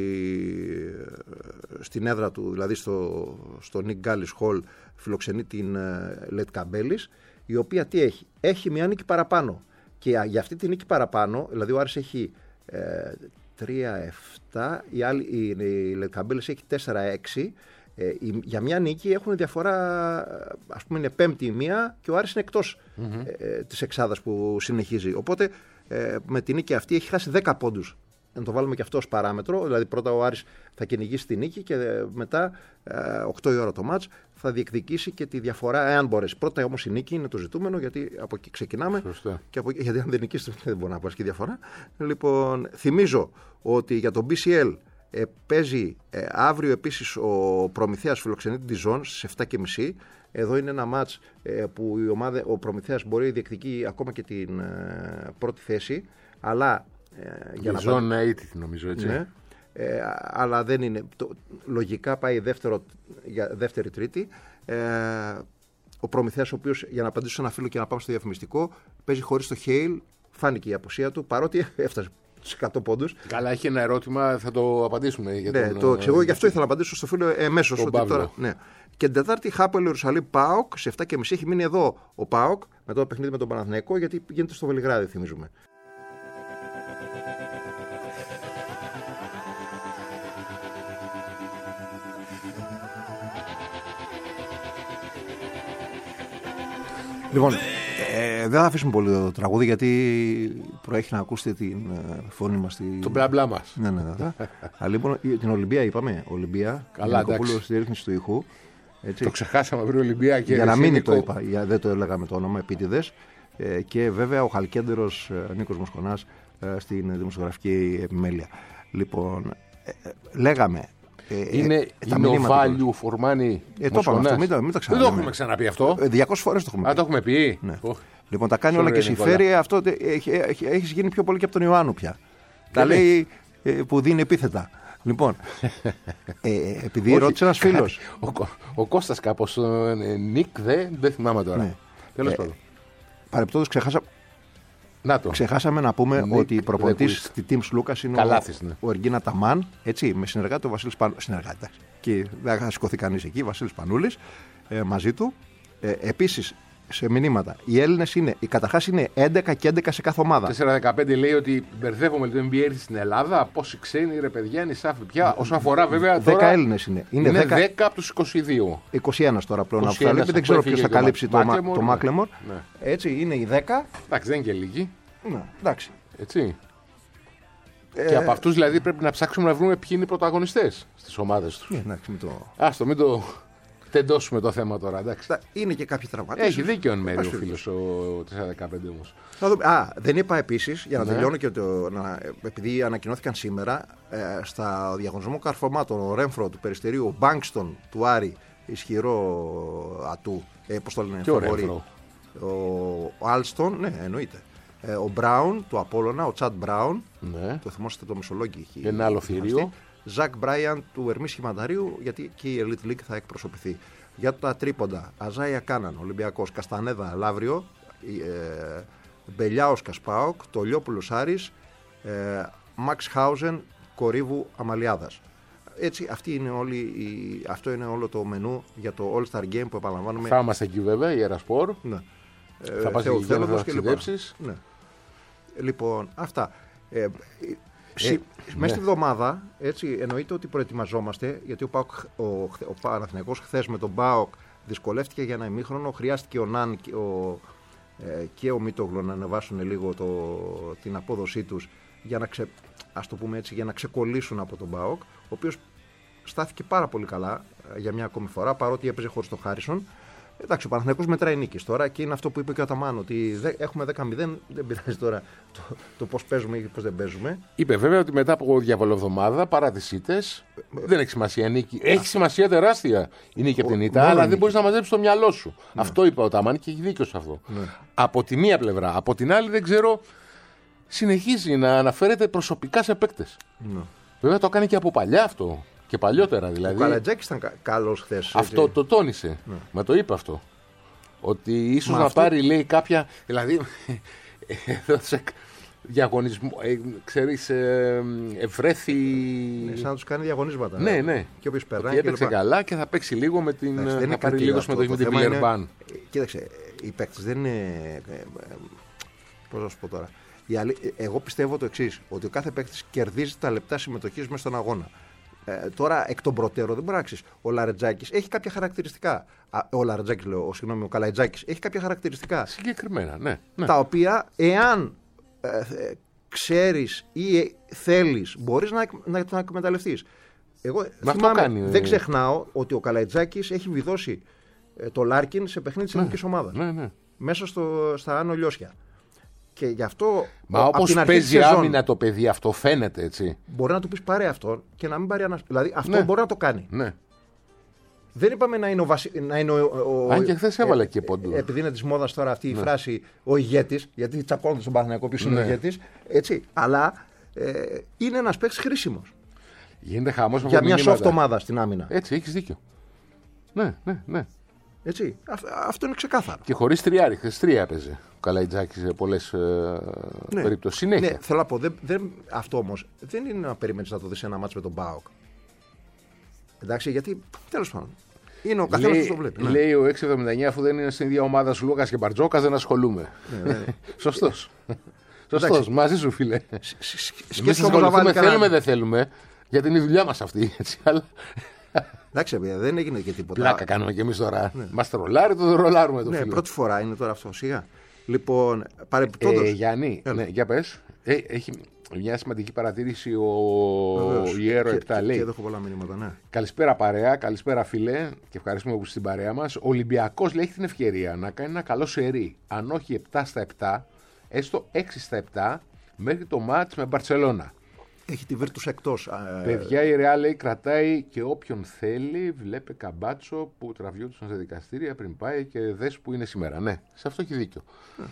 Speaker 2: στην έδρα του, δηλαδή στο, στο Nick Gallis Hall, φιλοξενεί την ε, Λετκαμπέλης, η οποία τι έχει, έχει μια νίκη παραπάνω. Και για αυτή τη νίκη παραπάνω, δηλαδή ο Άρης έχει ε, τρία επτά, η, άλλη, η, η Λετκαμπέλης έχει τέσσερα έξι. Ε, για μια νίκη έχουν διαφορά, ας πούμε είναι πέμπτη η μία και ο Άρης είναι εκτός mm-hmm. ε, της εξάδας που συνεχίζει. Οπότε ε, με τη νίκη αυτή έχει χάσει δέκα πόντους. Να το βάλουμε και αυτό ως παράμετρο. Δηλαδή πρώτα ο Άρης θα κυνηγήσει τη νίκη και μετά ε, οκτώ η ώρα το μάτς θα διεκδικήσει και τη διαφορά, εάν μπορέσει. Πρώτα όμως η νίκη είναι το ζητούμενο, γιατί από εκεί ξεκινάμε. Και από, γιατί αν δεν νικήσει δεν μπορεί να πάρει και διαφορά. Λοιπόν, θυμίζω ότι για το μπι σι ελ Ε, παίζει ε, αύριο επίσης ο Προμηθέας φιλοξενεί την Διζόν στις επτά και μισή. Εδώ είναι ένα μάτς ε, που η ομάδα, ο Προμηθέας μπορεί να διεκδικεί ακόμα και την ε, πρώτη θέση, αλλά ε, για Διζόν να πάει, νομίζω έτσι. Ναι, ε, αλλά δεν είναι. Το, λογικά πάει δεύτερο, για δεύτερη τρίτη. Ε, ο Προμηθέας, ο οποίος, για να απαντήσω σε ένα φίλο και να πάμε στο διαφημιστικό, παίζει χωρίς το Χέιλ. Φάνηκε η απουσία του, παρότι έφτασε στους εκατό πόντους. Καλά, έχει ένα ερώτημα, θα το απαντήσουμε. Για ναι,
Speaker 3: τον,
Speaker 2: το εξηγώ, γι' αυτό ήθελα να απαντήσω στο φίλο εμέσως. Ότι τώρα, ναι. Και την Τετάρτη Χάπελ Ιερουσαλήμ ΠΑΟΚ σε επτά και μισή έχει μείνει εδώ ο ΠΑΟΚ με το παιχνίδι με τον Παναθηναϊκό, γιατί γίνεται στο Βελιγράδι, θυμίζουμε. Λοιπόν, ε, δεν θα αφήσουμε πολύ το τραγούδι, γιατί προέχει να ακούσετε την ε, φωνή μας. Τη...
Speaker 3: Το μπλα μπλα μας.
Speaker 2: Ναι, ναι, ναι. Αλλά λοιπόν, την Ολυμπία είπαμε. Ολυμπία.
Speaker 3: Καλά, εντάξει.
Speaker 2: Στη ρύθμιση του ήχου. Έτσι.
Speaker 3: Το ξεχάσαμε πριν Ολυμπία και.
Speaker 2: Για να μην το είπα, για, δεν το έλεγα με το όνομα, επίτηδες. Ε, και βέβαια ο Χαλκέντερος ε, Νίκος Μοσκονάς ε, στην δημοσιογραφική επιμέλεια. Λοιπόν, ε, ε, λέγαμε.
Speaker 3: Είναι, ε, είναι ο value for money.
Speaker 2: Ε, το είπαμε αυτό, μην, μην το
Speaker 3: Δεν το έχουμε ξαναπεί αυτό.
Speaker 2: διακόσιες φορές το έχουμε πει.
Speaker 3: Α, το έχουμε πει.
Speaker 2: Ναι. Oh. Λοιπόν, τα κάνει όλα και συμφέρει. Αυτό έχει, έχει, έχει γίνει πιο πολύ και από τον Ιωάννου πια. Τα λέει ε, που δίνει επίθετα. Λοιπόν, ε, επειδή ρώτησε ένας φίλος.
Speaker 3: Ο, ο Κώστας κάπως, ε, Νίκ δε, δεν θυμάμαι τώρα. Ναι. Τέλος πάντων.
Speaker 2: Παρεπτόντως ξεχάσα...
Speaker 3: Να το.
Speaker 2: Ξεχάσαμε να πούμε Νίκ, ότι η προπονητής στη Team Λούκας είναι
Speaker 3: Καλάθης,
Speaker 2: ο,
Speaker 3: ναι.
Speaker 2: ο Εργίνα Ταμάν, έτσι, με συνεργάτη ο Βασίλης Πανούλης. Συνεργάτη, και δεν θα σηκωθεί κανείς εκεί, Βασίλης Πανούλης, ε, μαζί του. Ε, επίσης, σε μηνύματα, οι Έλληνες είναι, καταρχάς είναι έντεκα και έντεκα σε κάθε ομάδα.
Speaker 3: τέσσερα δεκαπέντε λέει ότι μπερδεύομαι το N B A έρθει στην Ελλάδα. Πόσοι ξένοι ρε παιδιά είναι σάφη πια. Όσον αφορά βέβαια.
Speaker 2: δέκα τώρα, Έλληνες είναι. Είναι,
Speaker 3: είναι
Speaker 2: δέκα,
Speaker 3: δέκα από τους είκοσι δύο.
Speaker 2: είκοσι ένα τώρα πλέον από τα Δεν ξέρω ποιος θα καλύψει το, Μάκλεμορ, το Μάκλεμορ. Ναι. Έτσι είναι οι δέκα.
Speaker 3: Εντάξει, δεν είναι και λίγοι.
Speaker 2: Ναι, εντάξει.
Speaker 3: Έτσι. Ε... Και από αυτούς δηλαδή πρέπει να ψάξουμε να βρούμε ποιοι είναι οι πρωταγωνιστές στις ομάδες τους.
Speaker 2: Ναι, εντάξει, μην το...
Speaker 3: Άστο, μην το τεντώσουμε το θέμα τώρα. Εντάξει.
Speaker 2: Είναι και κάποιοι τραυματίες.
Speaker 3: Έχει δίκιο εν μέρει ο φίλος ο τέσσερα δεκαπέντε όμως.
Speaker 2: Α, δεν είπα επίσης, για να ναι. τελειώνω και το, να, επειδή ανακοινώθηκαν σήμερα, ε, στα διαγωνισμό καρφωμάτων ο Ρέμφρο του Περιστερίου, ο Μπάνκστον του Άρη, ισχυρό ατού, ε, πώς το λένε, φαβορί. Ο Άλστον, ναι, εννοείται. Ο Μπράουν του Απόλλωνα, ο Τσάτ Μπράουν. Ναι. Το θυμόσαστε το Μεσολόγγι.
Speaker 3: Ένα άλλο θηρίο.
Speaker 2: Ζακ Μπράιαν του Ερμή Σχηματαρίου, γιατί και η Elite League θα εκπροσωπηθεί. Για τα τρίποντα, Αζάια Κάναν, Ολυμπιακός, Καστανέδα, Λαύριο, ε, Μπελιάος Κασπάοκ, Τολιόπουλος Άρης, ε, Μαξ Χάουζεν, Κορύβου Αμαλιάδας. Έτσι, αυτή είναι όλη η, αυτό είναι όλο το μενού για το All-Star Game που επαναλαμβάνουμε.
Speaker 3: Θα είμαστε εκεί βέβαια, η Ιερασπορ.
Speaker 2: Ναι.
Speaker 3: Θα
Speaker 2: ε,
Speaker 3: πας εκεί και θα ταξιδέψεις.
Speaker 2: Ναι. Λοιπόν, αυτά. Ε,
Speaker 3: Ε,
Speaker 2: Μέσα
Speaker 3: ναι.
Speaker 2: στη βδομάδα, έτσι, εννοείται ότι προετοιμαζόμαστε, γιατί ο, ΠΑΟΚ, ο, ο Παναθηναϊκός χθες με τον ΠΑΟΚ δυσκολεύτηκε για ένα ημίχρονο. Χρειάστηκε ο Ναν και ο, ε, και ο Μίτογλου να ανεβάσουν λίγο το, την απόδοσή τους για να, ξε, ας το πούμε έτσι, για να ξεκολλήσουν από τον ΠΑΟΚ, ο οποίος στάθηκε πάρα πολύ καλά ε, για μια ακόμη φορά, παρότι έπαιζε χωρίς τον Χάρισον. Εντάξει, ο Παναθηναϊκός μετράει νίκης τώρα και είναι αυτό που είπε και ο Αταμάν, ότι δε, έχουμε δέκα μηδέν, δεν πειράζει τώρα το, το πώς παίζουμε ή πώς δεν παίζουμε.
Speaker 3: Είπε βέβαια ότι μετά από διαβολοβδομάδα, παρά τις ήττες, δεν έχει σημασία νίκη. Έχει σημασία τεράστια η νίκη από την ήττα, αλλά δεν μπορείς να μαζέψεις το μυαλό σου. Ναι. Αυτό είπε ο Αταμάν και έχει δίκιο σε αυτό. Ναι. Από τη μία πλευρά. Από την άλλη δεν ξέρω, συνεχίζει να αναφέρεται προσωπικά σε παίκτες. Ναι. Βέβαια το έκανε και από παλιά αυτό. Και παλιότερα δηλαδή.
Speaker 2: Ο Καλατζάκης ήταν κα- καλός χθες.
Speaker 3: Αυτό έτσι. Το τόνισε. Ναι. Μα το είπε αυτό. Ότι ίσως
Speaker 2: Μα
Speaker 3: να
Speaker 2: αυτό...
Speaker 3: πάρει, λέει, κάποια. Δηλαδή. Εδώ σε διαγωνισμό. Ε, ξέρεις, ε, ευρέθη.
Speaker 2: Ναι, σαν να τους κάνει διαγωνίσματα.
Speaker 3: Ναι, ναι.
Speaker 2: Και όποιος περνάει.
Speaker 3: Και έπαιξε καλά και θα παίξει λίγο με την.
Speaker 2: Εντάξει,
Speaker 3: να πάρει λίγο συμμετοχή με την Βιλερμπάν.
Speaker 2: Κοίταξε, οι παίκτες δεν είναι. Πώς να σου πω τώρα. Άλλη... Εγώ πιστεύω το εξής, ότι ο κάθε παίκτης κερδίζει τα λεπτά συμμετοχής μέσα στον αγώνα. Ε, τώρα εκ των προτέρων δεν μπορεί να αξίσει. Ο Λαρετζάκης έχει κάποια χαρακτηριστικά. Α, ο Λαρετζάκης λέω, ο, συγγνώμη, ο Καλαϊτζάκης έχει κάποια χαρακτηριστικά.
Speaker 3: Συγκεκριμένα, ναι. ναι.
Speaker 2: Τα οποία εάν ε, ε, ξέρεις ή ε, θέλεις, μπορείς να, να, να εκμεταλλευτείς. Εγώ θυμάμαι,
Speaker 3: κάνει,
Speaker 2: δεν ξεχνάω ότι ο Καλαϊτζάκης έχει βιδώσει ε, το Λάρκιν σε παιχνίδι της
Speaker 3: ναι,
Speaker 2: ελληνικής ομάδας.
Speaker 3: Ναι, ναι.
Speaker 2: Μέσα στο, στα Άνω Λιώσια. Και γι' αυτό.
Speaker 3: Μα όπως παίζει σεζόν, άμυνα το παιδί, αυτό φαίνεται έτσι.
Speaker 2: Μπορεί να του πει πάρε αυτό και να μην πάρει ένα. Δηλαδή αυτό
Speaker 3: ναι.
Speaker 2: μπορεί να το κάνει.
Speaker 3: Ναι.
Speaker 2: Δεν είπαμε να είναι ο βασι... να είναι ο, ο...
Speaker 3: Αν και χθες έβαλε ε, και πόντου.
Speaker 2: Επειδή είναι τη μόδα τώρα αυτή η ναι. φράση ο ηγέτης, γιατί τσακώνονται στον Παναθηναϊκό ποιος είναι ναι. ο ηγέτης. Έτσι. Αλλά ε, είναι ένας παίκτης χρήσιμος.
Speaker 3: Γίνεται χαμός
Speaker 2: για μια soft ομάδα στην άμυνα.
Speaker 3: Έτσι, έχεις δίκιο. Ναι, ναι, ναι.
Speaker 2: Έτσι. Α, αυτό είναι ξεκάθαρο.
Speaker 3: Και χωρίς τριάρι, χθες τρία έπαιζε ο Καλαϊτζάκης σε πολλές ε,
Speaker 2: ναι.
Speaker 3: περιπτώσεις. Συνέχεια.
Speaker 2: Ναι, θέλω να πω, δεν, δεν, αυτό όμως δεν είναι να περιμένεις να το δεις ένα μάτς με τον ΠΑΟΚ. Εντάξει, γιατί τέλος πάντων. Είναι ο καθένας που το βλέπει. Ναι.
Speaker 3: Λέει ο έξι εβδομήντα εννιά, αφού δεν είναι στην ίδια ομάδα σου Λούκας και Μπαρτζόκας, δεν ασχολούμαι. Ναι, ναι. Σωστός. Σωστός, μαζί σου φίλε.
Speaker 2: Σκέψου όμως να βάλει κανένα.
Speaker 3: Θέλουμε, δεν θέλουμε, γιατί είναι η δουλειά μας αυτή. Έτσι, αλλά...
Speaker 2: Εντάξει, δεν έγινε και τίποτα.
Speaker 3: Πλάκα κάνουμε κι εμείς τώρα. Ναι. Μας τρολάρει, το ρολάρουμε το
Speaker 2: ναι,
Speaker 3: φίλο.
Speaker 2: Πρώτη φορά είναι τώρα αυτό, σιγά. Λοιπόν, παρεμπιπτόντως.
Speaker 3: Ε, Γιάννη, ναι, για πες. Ε, έχει μια σημαντική παρατήρηση ο Ιέρο επτά, λέει.
Speaker 2: Και εδώ έχω πολλά μηνύματα, ναι.
Speaker 3: Καλησπέρα παρέα, καλησπέρα φίλε και ευχαριστούμε που είστε στην παρέα μας. Ο Ολυμπιακός λέει έχει την ευκαιρία να κάνει ένα καλό σερί. Αν όχι επτά στα επτά, έστω έξι στα επτά μέχρι το μάτς με Μπαρτσελώνα.
Speaker 2: Έχει τη Βίρτους εκτός.
Speaker 3: Παιδιά, η Ρεάλ λέει κρατάει και όποιον θέλει. Βλέπε Καμπάτσο που τραβιόντουσαν σε δικαστήρια πριν πάει και δες που είναι σήμερα. Ναι, σε αυτό έχει δίκιο.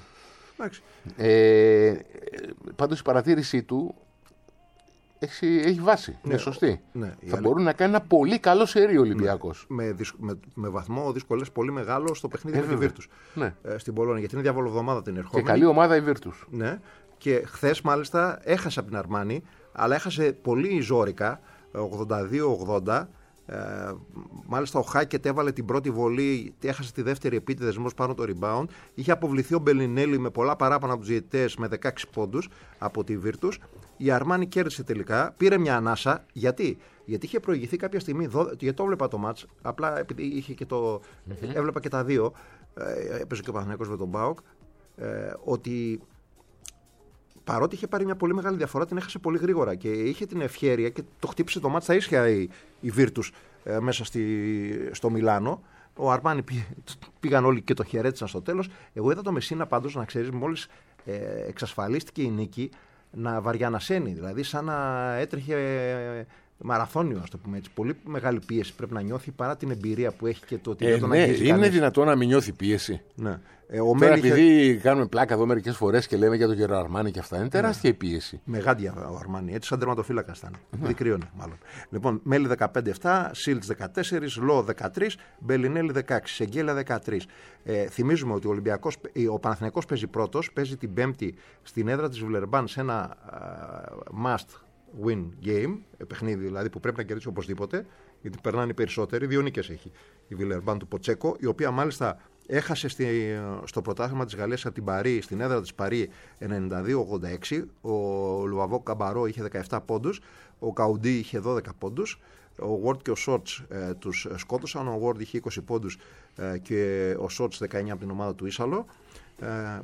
Speaker 3: Ε, ε, πάντως η παρατήρησή του έχει, έχει βάση. Ναι, είναι σωστή. Ναι, θα άλλη... μπορούν να κάνει ένα πολύ καλό σερί ο Ολυμπιακός.
Speaker 2: Ναι, με, με, με βαθμό δυσκολίες πολύ μεγάλο στο παιχνίδι ε, με τη Βίρτους.
Speaker 3: Ναι.
Speaker 2: Ε, στην Πολώνια. Γιατί είναι διαβολοβδομάδα την ερχόμενη.
Speaker 3: Και καλή ομάδα η Βίρτους.
Speaker 2: Ναι. Και χθες μάλιστα έχασε από την Αρμάνη, αλλά έχασε πολύ ζόρικα, ογδόντα δύο ογδόντα. Ε, μάλιστα ο Χάκετ έβαλε την πρώτη βολή, έχασε τη δεύτερη επίτηδες όμως πάνω το rebound. Είχε αποβληθεί ο Μπελινέλη με πολλά παράπονα από τους διαιτητές με δεκαέξι πόντους από τη Βίρτους. Η Αρμάνη κέρδισε τελικά, πήρε μια ανάσα. Γιατί, Γιατί είχε προηγηθεί κάποια στιγμή, γιατί το έβλεπα το μάτς, απλά επειδή είχε και το, mm-hmm. έβλεπα και τα δύο, ε, έπαιζε και ο Παναθηναϊκός με τον ΠΑΟΚ, ε, ότι παρότι είχε πάρει μια πολύ μεγάλη διαφορά, την έχασε πολύ γρήγορα και είχε την ευχέρεια και το χτύπησε το μάτς στα ίσια η, η Βίρτους ε, μέσα στη, στο Μιλάνο. Ο Αρμάνι πήγ, πήγαν όλοι και το χαιρέτησαν στο τέλος. Εγώ είδα το Μεσίνα πάντως, να ξέρεις, μόλις ε, εξασφαλίστηκε η νίκη, να βαριανασένει. Δηλαδή σαν να έτρεχε μαραθώνιο, ας το πούμε έτσι. Πολύ μεγάλη πίεση πρέπει να νιώθει παρά την εμπειρία που έχει και το ότι
Speaker 3: ε,
Speaker 2: δεν τον
Speaker 3: ναι,
Speaker 2: αγγίζει
Speaker 3: είναι
Speaker 2: κανείς.
Speaker 3: δυνατόν να μην νιώθει πίεση.
Speaker 2: Ναι. Ε, ο
Speaker 3: Τώρα,
Speaker 2: Μέλ
Speaker 3: επειδή
Speaker 2: είχε...
Speaker 3: κάνουμε πλάκα εδώ μερικές φορές και λέμε για τον Γερο Αρμάνι και αυτά, είναι τεράστια η πίεση.
Speaker 2: Μεγάντια ο Αρμάνι, έτσι σαν τερματοφύλακα ήταν. Δικρίωνε μάλλον. Λοιπόν, Μέλι δεκαπέντε επτά, Σίλτς δεκατέσσερα, Λό δεκατρία, Μπελινέλη δεκαέξι, Σεγγέλια δεκατρία. Ε, θυμίζουμε ότι ο, Ολυμπιακός, ο Παναθηναϊκός παίζει πρώτος, παίζει την Πέμπτη στην έδρα της Βιλερμπάν σε ένα uh, must win game, παιχνίδι δηλαδή που πρέπει να κερδίσει οπωσδήποτε, γιατί περνάνε οι περισσότεροι. Δύο νίκες έχει η Βιλερμπάν του Ποτσέκο, η οποία μάλιστα έχασε στη, στο πρωτάθλημα της Γαλλίας από την Παρί, στην έδρα της Παρί ενενήντα δύο ογδόντα έξι. Ο Λουαβό Καμπαρό είχε δεκαεπτά πόντους, ο Καουντί είχε δώδεκα πόντους, ο Ward και ο Σότς ε, τους σκότωσαν, ο Ward είχε είκοσι πόντους ε, και ο Σότς δεκαεννιά από την ομάδα του Ίσαλο. Ε,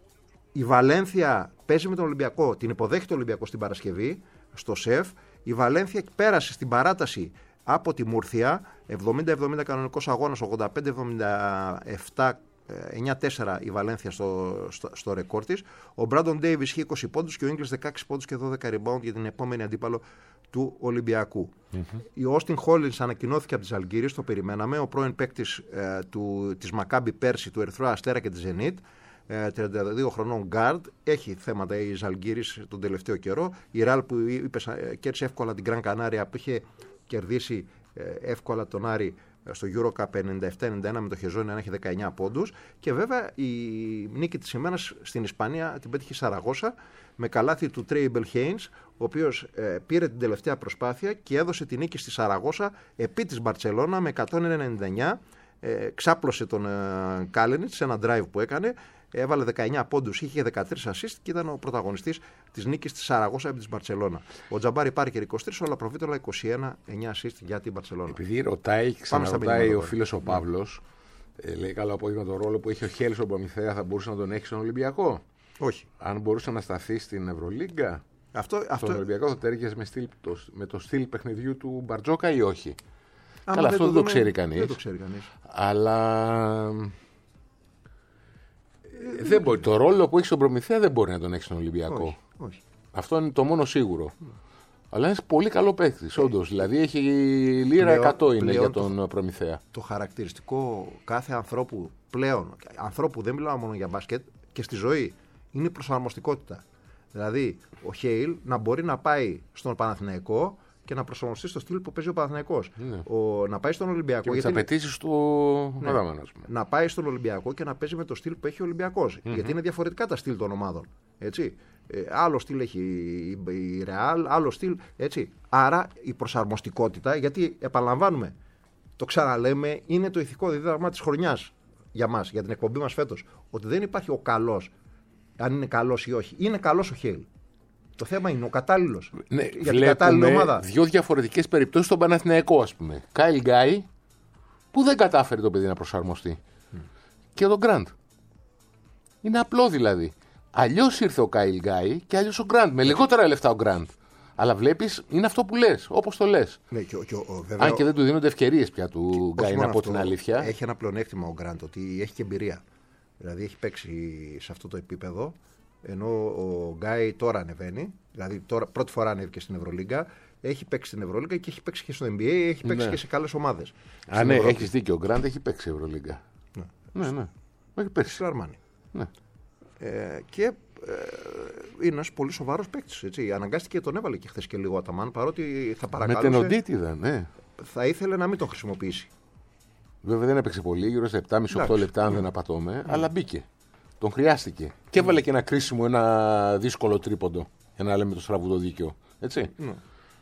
Speaker 2: η Βαλένθια παίζει με τον Ολυμπιακό, την υποδέχεται ο Ολυμπιακός την Παρασκευή στο ΣΕΦ. Η Βαλένθια πέρασε στην παράταση από τη Μούρθια, εβδομήντα εβδομήντα κανονικός αγώνας, ογδόντα πέντε εβδομήντα επτά, εννιά τέσσερα η Βαλένθια στο, στο, στο ρεκόρ της. Ο Μπράντον Ντέιβις είχε είκοσι πόντους και ο Ίγκλες δεκαέξι πόντους και δώδεκα rebound για την επόμενη αντίπαλο του Ολυμπιακού. Mm-hmm. Η Όστιν Χόλινς ανακοινώθηκε από τη Ζαλγκίρις, το περιμέναμε, ο πρώην παίκτης ε, του, της Μακάμπι πέρσι, του Ερυθρού Αστέρα και της Ζενίτ, τριάντα δύο χρονών γκάρντ. Έχει θέματα η Ζαλγκίρις τον τελευταίο καιρό. Η Ραλ που είπε, κέρδισε εύκολα την Γκραν Κανάρια που είχε κερδίσει ε, εύκολα τον Άρη στο EuroCup ενενήντα επτά ενενήντα ένα με το Χεζόνι να έχει δεκαεννιά πόντους. Και βέβαια η νίκη της ημέρας στην Ισπανία την πέτυχε η Σαραγώσα με καλάθι του Τρέιμπελ Χέινς, ο οποίος ε, πήρε την τελευταία προσπάθεια και έδωσε τη νίκη στη Σαραγώσα επί της Μπαρτσελώνα με εκατόν ενενήντα εννιά. Ε, ξάπλωσε τον ε, Κάλενιτς σε ένα drive που έκανε. Έβαλε δεκαεννιά πόντους, είχε δεκατρία assist και ήταν ο πρωταγωνιστής της νίκης της Σαραγώσα επί της Μπαρτσελώνα. Ο Τζαμπάρι Πάρκερ είκοσι τρία, αλλά Προβίτολα είκοσι ένα, εννιά assist για την Μπαρτσελώνα.
Speaker 3: Επειδή ρωτάει και ξαναρωτάει ο φίλος ο Παύλος, ε, λέει καλό απόγευμα τον ρόλο που έχει ο Χέλης στον Προμηθέα, θα μπορούσε να τον έχει στον Ολυμπιακό.
Speaker 2: Όχι.
Speaker 3: Αν μπορούσε να σταθεί στην Ευρωλίγκα,
Speaker 2: αυτό,
Speaker 3: στον
Speaker 2: αυτό...
Speaker 3: Ολυμπιακό θα τέριαζε με, το, με το στυλ παιχνιδιού του Μπαρτζόκα ή όχι.
Speaker 2: Άμα
Speaker 3: Καλά,
Speaker 2: δεν
Speaker 3: αυτό
Speaker 2: το
Speaker 3: δεν,
Speaker 2: δούμε,
Speaker 3: το ξέρει κανείς,
Speaker 2: δεν το ξέρει κανείς.
Speaker 3: Αλλά ε, δεν μπορεί. Το ρόλο που έχει στον Προμηθέα δεν μπορεί να τον έχει στον Ολυμπιακό.
Speaker 2: Όχι, όχι.
Speaker 3: Αυτό είναι το μόνο σίγουρο. Mm. Αλλά είναι πολύ καλό παίκτη, όντως. Δηλαδή έχει λίρα πλέον, εκατό είναι για τον το, Προμηθέα.
Speaker 2: Το χαρακτηριστικό κάθε ανθρώπου πλέον, ανθρώπου δεν μιλάω μόνο για μπάσκετ, και στη ζωή, είναι η προσαρμοστικότητα. Δηλαδή, ο Χέιλ να μπορεί να πάει στον Παναθηναϊκό και να προσαρμοστεί στο στυλ που παίζει ο Παναθηναϊκός. Ναι. Ο, να πάει στον Ολυμπιακό.
Speaker 3: Και με τις απαιτήσεις του
Speaker 2: ναι,
Speaker 3: Μαδάμανα.
Speaker 2: Να πάει στον Ολυμπιακό και να παίζει με το στυλ που έχει ο Ολυμπιακός. Mm-hmm. Γιατί είναι διαφορετικά τα στυλ των ομάδων. Έτσι. Ε, άλλο στυλ έχει η Ρεάλ, άλλο στυλ. Έτσι. Άρα η προσαρμοστικότητα, γιατί επαναλαμβάνουμε, το ξαναλέμε, είναι το ηθικό δίδαγμα της χρονιάς για μας, για την εκπομπή μας φέτος. Ότι δεν υπάρχει ο καλός, αν είναι καλός ή όχι. Είναι καλός ο Χέιλ. Το θέμα είναι ο κατάλληλος.
Speaker 3: Ναι,
Speaker 2: για την κατάλληλη ομάδα.
Speaker 3: Δύο διαφορετικές περιπτώσεις στον Παναθηναϊκό, ας πούμε. Κάιλ Γκάι, που δεν κατάφερε το παιδί να προσαρμοστεί. Mm. Και τον Γκραντ. Είναι απλό δηλαδή. Αλλιώς ήρθε ο Κάιλ Γκάι και αλλιώς ο Γκραντ. Με λιγότερα λεφτά ο Γκραντ. Αλλά βλέπεις, είναι αυτό που λες, όπως το λες.
Speaker 2: Ναι, και, και, ο, βέβαια,
Speaker 3: αν και δεν του δίνονται ευκαιρίες πια του Γκάι, να πω την αλήθεια.
Speaker 2: Έχει ένα πλεονέκτημα ο Γκραντ, ότι έχει και εμπειρία. Δηλαδή έχει παίξει σε αυτό το επίπεδο. Ενώ ο Γκάι τώρα ανεβαίνει, δηλαδή τώρα πρώτη φορά ανέβηκε στην Ευρωλίγκα, έχει παίξει στην Ευρωλίγκα και έχει παίξει και στο N B A, έχει παίξει ναι. και σε καλές ομάδες.
Speaker 3: Α, ναι, έχει δίκιο. Ο Γκραντ έχει παίξει Ευρωλίγκα.
Speaker 2: Ναι,
Speaker 3: ναι. ναι. Έχει παίξει.
Speaker 2: Στην Αρμάνι.
Speaker 3: Ναι.
Speaker 2: Ε, και ε, είναι ένας πολύ σοβαρός παίκτης. Έτσι. Αναγκάστηκε και τον έβαλε και χθες και λίγο ο Αταμάν, παρότι θα παρακαλούσε.
Speaker 3: Με τενοντίτιδα, ναι.
Speaker 2: Θα ήθελε να μην τον χρησιμοποιήσει.
Speaker 3: Βέβαια δεν έπαιξε πολύ, γύρω στα επτά με οκτώ λεπτά, αν δεν απατώμε, αλλά μπήκε. Τον χρειάστηκε. Και έβαλε και ένα κρίσιμο, ένα δύσκολο τρίποντο. Για να λέμε το στραβούδο δίκαιο. Έτσι. Mm.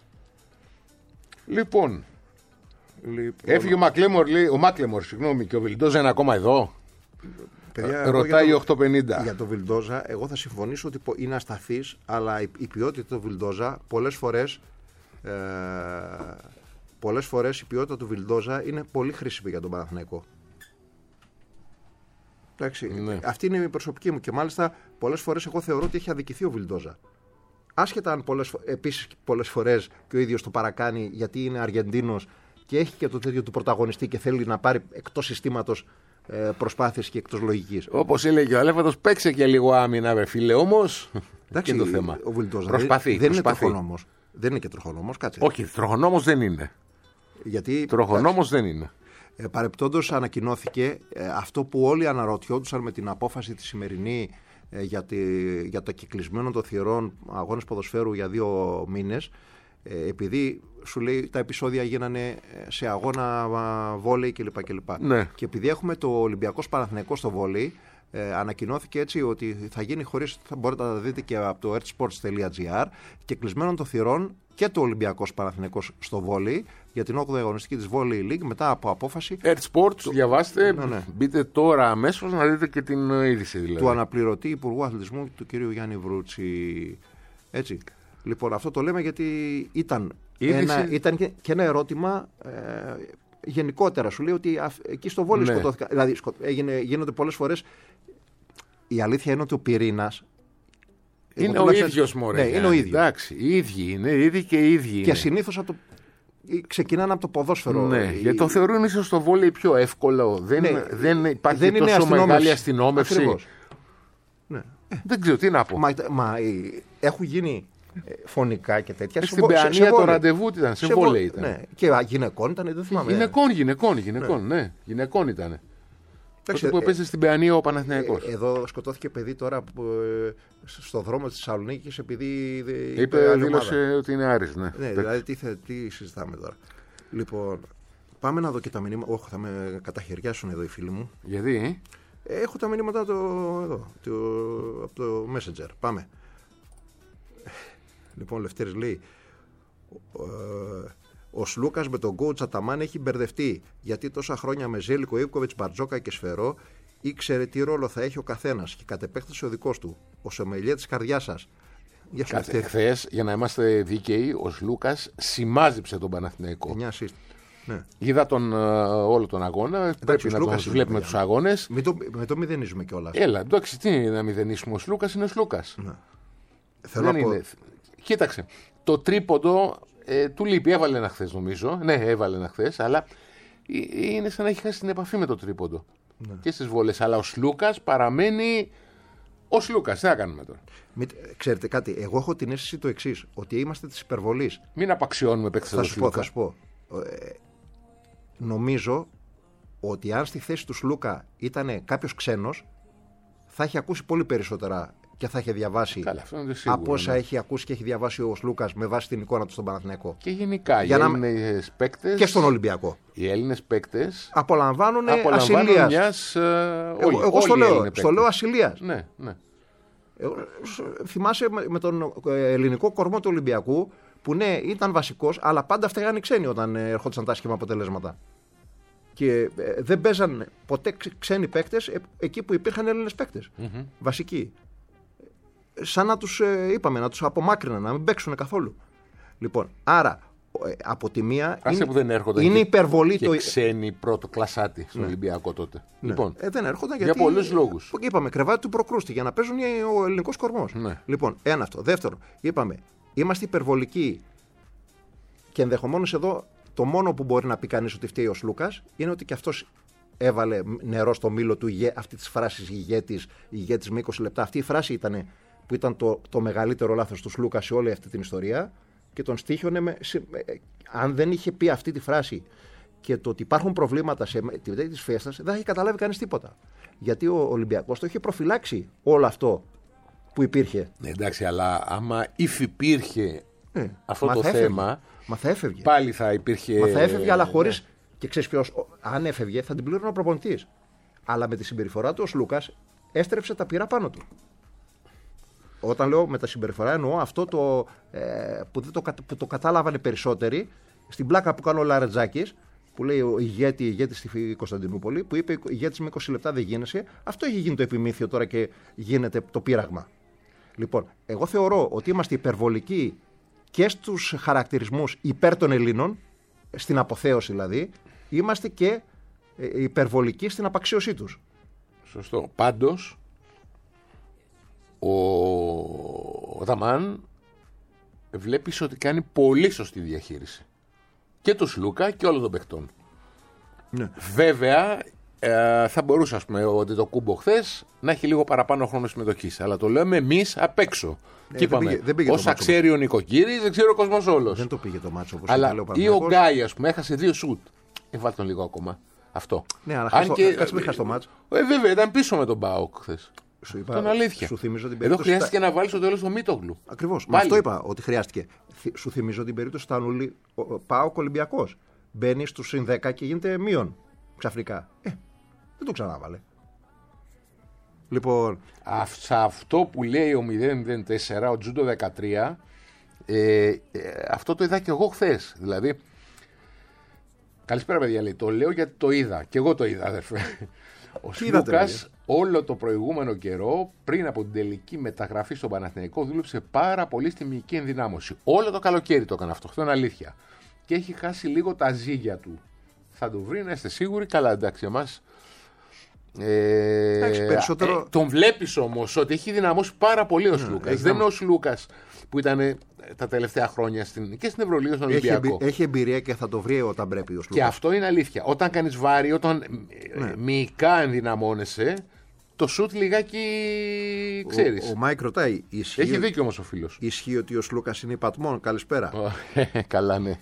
Speaker 3: Λοιπόν. λοιπόν. Έφυγε ο Μακλέμορ, ο Μάκλεμορ, συγγνώμη, και ο Βιλντόζα είναι ακόμα εδώ.
Speaker 2: Παιδιά,
Speaker 3: ρωτάει
Speaker 2: το,
Speaker 3: οκτώ πενήντα.
Speaker 2: Για τον Βιλντόζα, εγώ θα συμφωνήσω ότι είναι ασταθής, αλλά η, η ποιότητα του Βιλντόζα πολλές φορές. Ε, πολλές φορές η ποιότητα του Βιλντόζα είναι πολύ χρήσιμη για τον Παναθηναϊκό. Ναι. Αυτή είναι η προσωπική μου και μάλιστα πολλές φορές εγώ θεωρώ ότι έχει αδικηθεί ο Βιλντόζα. Άσχετα αν πολλές, επίσης πολλές φορές και ο ίδιος το παρακάνει γιατί είναι Αργεντίνος και έχει και το τέτοιο του πρωταγωνιστή και θέλει να πάρει εκτός συστήματος ε, προσπάθειες και εκτός λογικής.
Speaker 3: Όπως έλεγε ο Αλέφαντος, παίξε και λίγο άμυνα, βρε φίλε, όμως.
Speaker 2: Εντάξει,
Speaker 3: και το θέμα.
Speaker 2: Ο Βιλντόζα
Speaker 3: προσπαθεί,
Speaker 2: δεν,
Speaker 3: προσπαθεί.
Speaker 2: δεν είναι τροχονόμος. Δεν είναι και τροχονόμος, κάτσε.
Speaker 3: Όχι, τροχονόμος δεν είναι.
Speaker 2: Γιατί,
Speaker 3: τροχονόμος δεν είναι.
Speaker 2: Ε, παρεπτόντως ανακοινώθηκε ε, αυτό που όλοι αναρωτιόντουσαν με την απόφαση τη σημερινή ε, για, τη, για το κυκλισμένο των θυρών αγώνες ποδοσφαίρου για δύο μήνες. Ε, επειδή σου λέει τα επεισόδια γίνανε σε αγώνα βόλεϊ κλπ. κλπ.
Speaker 3: Ναι.
Speaker 2: Και επειδή έχουμε το Ολυμπιακός Παναθηναϊκός στο βόλεϊ, ε, ανακοινώθηκε έτσι ότι θα γίνει χωρίς, θα μπορείτε να τα δείτε και από το earthsports τελεία gr, και κλεισμένων των θυρών και το Ολυμπιακός Παναθηναϊκός στο βόλεϊ για την όγδοη αγωνιστική της Volley League μετά από απόφαση.
Speaker 3: earthsports, το... διαβάστε,
Speaker 2: ναι, ναι.
Speaker 3: Μπείτε τώρα αμέσως να δείτε και την είδηση δηλαδή.
Speaker 2: Του αναπληρωτή Υπουργού Αθλητισμού του κ. Γιάννη Βρούτσι. Έτσι. Λοιπόν, αυτό το λέμε γιατί ήταν, ένα, ήταν και, και ένα ερώτημα ε, γενικότερα. Σου λέει ότι α, εκεί στο βόλεϊ ναι. σκοτώθηκαν. Δηλαδή, σκο, έγινε, γίνονται πολλές φορές. Η αλήθεια είναι ότι ο πυρήνας.
Speaker 3: Είναι ο ίδιος, μωρέ.
Speaker 2: Ναι, είναι ο ίδιος.
Speaker 3: Εντάξει, οι ίδιοι είναι, οι ίδιοι και οι ίδιοι είναι.
Speaker 2: Και συνήθως από το, ξεκινάνε από το ποδόσφαιρο.
Speaker 3: Ναι, γιατί το θεωρούν ίσως στο βόλεϊ πιο εύκολο. Δεν, ναι, δεν υπάρχει δεν τόσο αστυνόμευση. Μεγάλη αστυνόμευση.
Speaker 2: Ναι.
Speaker 3: Δεν ξέρω τι να πω.
Speaker 2: Μα, μα έχουν γίνει φωνικά και τέτοια.
Speaker 3: Στην Παιανία το ραντεβού ήταν, σε βόλεϊ ήταν.
Speaker 2: Ναι. Και γυναικών ήταν, δεν θυμάμαι.
Speaker 3: Γυναικών, γυναικών, γυναικών, ναι. ναι. Γυναικών ήταν. Τότε που έπαιζε στην Παιανία ο Παναθηναϊκός.
Speaker 2: Ε, εδώ σκοτώθηκε παιδί τώρα που, ε, στο δρόμο της Θεσσαλονίκης επειδή.
Speaker 3: Είπε, είπε δήλωσε ότι είναι Άρης. Ναι,
Speaker 2: ναι δηλαδή τι, τι συζητάμε τώρα. Λοιπόν, πάμε να δω και τα μηνύματα. Όχι, θα με καταχαιριάσουν εδώ οι φίλοι μου.
Speaker 3: Γιατί?
Speaker 2: Ε, έχω τα μηνύματα το, εδώ, το, από το Messenger. Πάμε. Λοιπόν, Λευτέρης λέει. Ε, ο Σλούκας με τον coach Αταμάν έχει μπερδευτεί, γιατί τόσα χρόνια με Ζέλικο, Ίβκοβιτς, Μπαρτζόκα και Σφερό ήξερε τι ρόλο θα έχει ο καθένας και κατ' επέκταση ο δικός του. Ο σομελιέ της καρδιάς σας.
Speaker 3: Χθες, για να είμαστε δίκαιοι, ο Σλούκας σημάζεψε τον Παναθηναϊκό.
Speaker 2: εννιά assist. Ναι.
Speaker 3: Είδα τον, όλο τον αγώνα. Εντάξει, πρέπει να τον βλέπουμε τους αγώνες.
Speaker 2: Μην το, μην το μηδενίζουμε κιόλας.
Speaker 3: Έλα, εντάξει, τι είναι να μηδενίσουμε. Ο Σλούκας είναι ο Σλούκας.
Speaker 2: Ναι. Θέλω να πω...
Speaker 3: είναι... Κοίταξε, το τρίποντο. Ε, του λείπει, έβαλε ένα χθες νομίζω. Ναι, έβαλε ένα χθες, αλλά είναι σαν να έχει χάσει την επαφή με το τρίποντο. Ναι. Και στις βόλες. Αλλά ο Σλούκας παραμένει ο Σλούκας. Τι θα κάνουμε τώρα.
Speaker 2: Μην, ξέρετε κάτι, εγώ έχω την αίσθηση το εξής, ότι είμαστε της υπερβολής.
Speaker 3: Μην απαξιώνουμε παίκτες
Speaker 2: θα
Speaker 3: του Σλούκα.
Speaker 2: Θα σου πω. Ε, νομίζω ότι αν στη θέση του Σλούκα ήταν κάποιος ξένος, θα έχει ακούσει πολύ περισσότερα. Και θα είχε διαβάσει
Speaker 3: Καλά, σίγουρο,
Speaker 2: από όσα
Speaker 3: ναι.
Speaker 2: έχει ακούσει και έχει διαβάσει ο Σλούκας με βάση την εικόνα του στον Παναθηναϊκό.
Speaker 3: Και γενικά
Speaker 2: για
Speaker 3: οι
Speaker 2: να...
Speaker 3: Έλληνες παίκτες.
Speaker 2: Και στον Ολυμπιακό.
Speaker 3: Οι Έλληνες παίκτες
Speaker 2: απολαμβάνουν, απολαμβάνουν ασυλίας.
Speaker 3: Μιας, ε,
Speaker 2: εγώ
Speaker 3: όλοι,
Speaker 2: εγώ
Speaker 3: όλοι
Speaker 2: στο, λέω, στο λέω ασυλίας.
Speaker 3: Ναι, ναι.
Speaker 2: Εγώ, θυμάσαι με, με τον ελληνικό κορμό του Ολυμπιακού που ναι, ήταν βασικός, αλλά πάντα φταίγανε οι ξένοι όταν ερχόντουσαν τα άσχημα αποτελέσματα. Και ε, δεν παίζαν ποτέ ξένοι παίκτες ε, εκεί που υπήρχαν Έλληνες παίκτες. Mm-hmm. Βασικοί. Σαν να τους, ε, είπαμε, να τους απομάκρυναν, να μην παίξουν καθόλου. Λοιπόν, άρα, ε, από τη μία είναι,
Speaker 3: που δεν έρχονται
Speaker 2: είναι
Speaker 3: και,
Speaker 2: υπερβολή
Speaker 3: και
Speaker 2: το...
Speaker 3: ξένοι πρώτο κλασάτη στον
Speaker 2: ναι.
Speaker 3: Ολυμπιακό τότε.
Speaker 2: Ναι.
Speaker 3: Λοιπόν,
Speaker 2: ε, δεν έρχονταν
Speaker 3: για
Speaker 2: γιατί...
Speaker 3: πολλούς λόγους.
Speaker 2: Είπαμε, κρεβάτι του προκρούστη για να παίζουν ο ελληνικός κορμός.
Speaker 3: Ναι.
Speaker 2: Λοιπόν, ένα αυτό. Δεύτερο, είπαμε, είμαστε υπερβολικοί και ενδεχομένως εδώ το μόνο που μπορεί να πει κανείς ότι φταίει ο Σλούκας είναι ότι και αυτός έβαλε νερό στο μήλο του αυτή τη φράση ηγέτης, ηγέτης με είκοσι λεπτά. Αυτή η φράση ήταν που ήταν το, το μεγαλύτερο λάθος του Σλούκα σε όλη αυτή την ιστορία και τον στοίχιωνε με, σε, αν δεν είχε πει αυτή τη φράση και το ότι υπάρχουν προβλήματα σε τη τέτοια της φέστας, δεν θα είχε καταλάβει κανείς τίποτα. Γιατί ο Ολυμπιακός το είχε προφυλάξει όλο αυτό που υπήρχε.
Speaker 3: Ναι, εντάξει, αλλά άμα υφυπήρχε ε, αυτό το
Speaker 2: έφευγε.
Speaker 3: θέμα,
Speaker 2: μα θα έφευγε.
Speaker 3: Πάλι θα υπήρχε.
Speaker 2: Μα θα έφευγε, αλλά χωρίς. Ναι. Και ξέρεις ποιος, αν έφευγε, θα την πλήρωνε ο προπονητής. Αλλά με τη συμπεριφορά του ο Σλούκας έστρεψε τα πυρά πάνω του. Όταν λέω με τα συμπεριφορά, εννοώ αυτό το, ε, που, δεν το, που το κατάλαβαν οι περισσότεροι στην πλάκα που κάνει ο Λαρετζάκης, που λέει ο ηγέτη, ηγέτη στη Κωνσταντινούπολη, που είπε ηγέτης με είκοσι λεπτά δεν γίνεσαι. Αυτό έχει γίνει το επιμήθειο τώρα και γίνεται το πείραγμα. Λοιπόν, εγώ θεωρώ ότι είμαστε υπερβολικοί και στους χαρακτηρισμούς υπέρ των Ελλήνων, στην αποθέωση δηλαδή, είμαστε και υπερβολικοί στην απαξίωσή τους.
Speaker 3: Σωστό. Πάντως, ο, ο Δαμάν βλέπεις ότι κάνει πολύ σωστή διαχείριση. Και του Σλούκα και όλων των παιχτών.
Speaker 2: Ναι.
Speaker 3: Βέβαια, ε, θα μπορούσε, ας πούμε, ότι το Κούμπο χθες να έχει λίγο παραπάνω χρόνο συμμετοχής. Αλλά το λέμε εμείς απ' έξω.
Speaker 2: Ε,
Speaker 3: και είπαμε,
Speaker 2: δεν πήγε, δεν πήγε
Speaker 3: όσα ξέρει ο Νοικοκύρης, δεν ξέρει ο κόσμος όλος.
Speaker 2: Δεν το πήγε το μάτσο όπως
Speaker 3: αλλά
Speaker 2: λέει ο
Speaker 3: ή ο Γκάι, ας πούμε, έχασε δύο σουτ. Έβαλε τον λίγο ακόμα. Αυτό.
Speaker 2: Ναι, αλλά
Speaker 3: Αν και...
Speaker 2: κάτσε μην χάσει το μάτσο.
Speaker 3: Ε, βέβαια, ήταν πίσω με τον Μπάουκ χθες.
Speaker 2: Σου είπα,
Speaker 3: Ήταν αλήθεια.
Speaker 2: Σου θυμίζω την
Speaker 3: Εδώ
Speaker 2: περίπτωση.
Speaker 3: χρειάστηκε να βάλει στο τέλος το Μίτογλου.
Speaker 2: Ακριβώς. Με αυτό είπα ότι χρειάστηκε. Σου θυμίζω την περίπτωση του Στανούλη. Πάω Ολυμπιακός. Μπαίνει στους συν δέκα και γίνεται μείον ξαφνικά. Ε, δεν το ξανάβαλε. Λοιπόν.
Speaker 3: Α, σε αυτό που λέει ο μηδέν μηδέν τέσσερα, ο Τζούντο δεκατρία, ε, ε, αυτό το είδα και εγώ χθες. Δηλαδή. Καλησπέρα, παιδιά. Λέει, το λέω γιατί το είδα. Και εγώ το είδα, αδερφέ. Ο Σλούκας όλο το προηγούμενο καιρό, πριν από την τελική μεταγραφή στον Παναθηναϊκό, δούλεψε πάρα πολύ στη μυϊκή ενδυνάμωση. Όλο το καλοκαίρι το έκανε αυτό. Αυτό είναι αλήθεια. Και έχει χάσει λίγο τα ζύγια του. Θα το βρει, να είστε σίγουροι. Καλά, εντάξει, εμάς. Ε,
Speaker 2: εντάξει, περισσότερο...
Speaker 3: ε, τον βλέπεις όμως ότι έχει δυναμώσει πάρα πολύ ο Σλούκας. Mm, δεν είναι ο Σλούκας που ήταν τα τελευταία χρόνια στην, και στην Ευρωλίγα, στον Ολυμπιακό.
Speaker 2: Έχει, έχει εμπειρία και θα το βρει όταν πρέπει ο Σλούκας.
Speaker 3: Και αυτό είναι αλήθεια. Όταν κάνεις βάρη, όταν ναι. μυϊκά ενδυναμώνεσαι, το σουτ λιγάκι ξέρεις.
Speaker 2: Ο, ο Μάικ ρωτάει. Ισχύει,
Speaker 3: έχει δίκιο όμως ο φίλος.
Speaker 2: Ισχύει ότι ο Σλούκας είναι υπατμόν. Καλησπέρα.
Speaker 3: Καλά, ναι.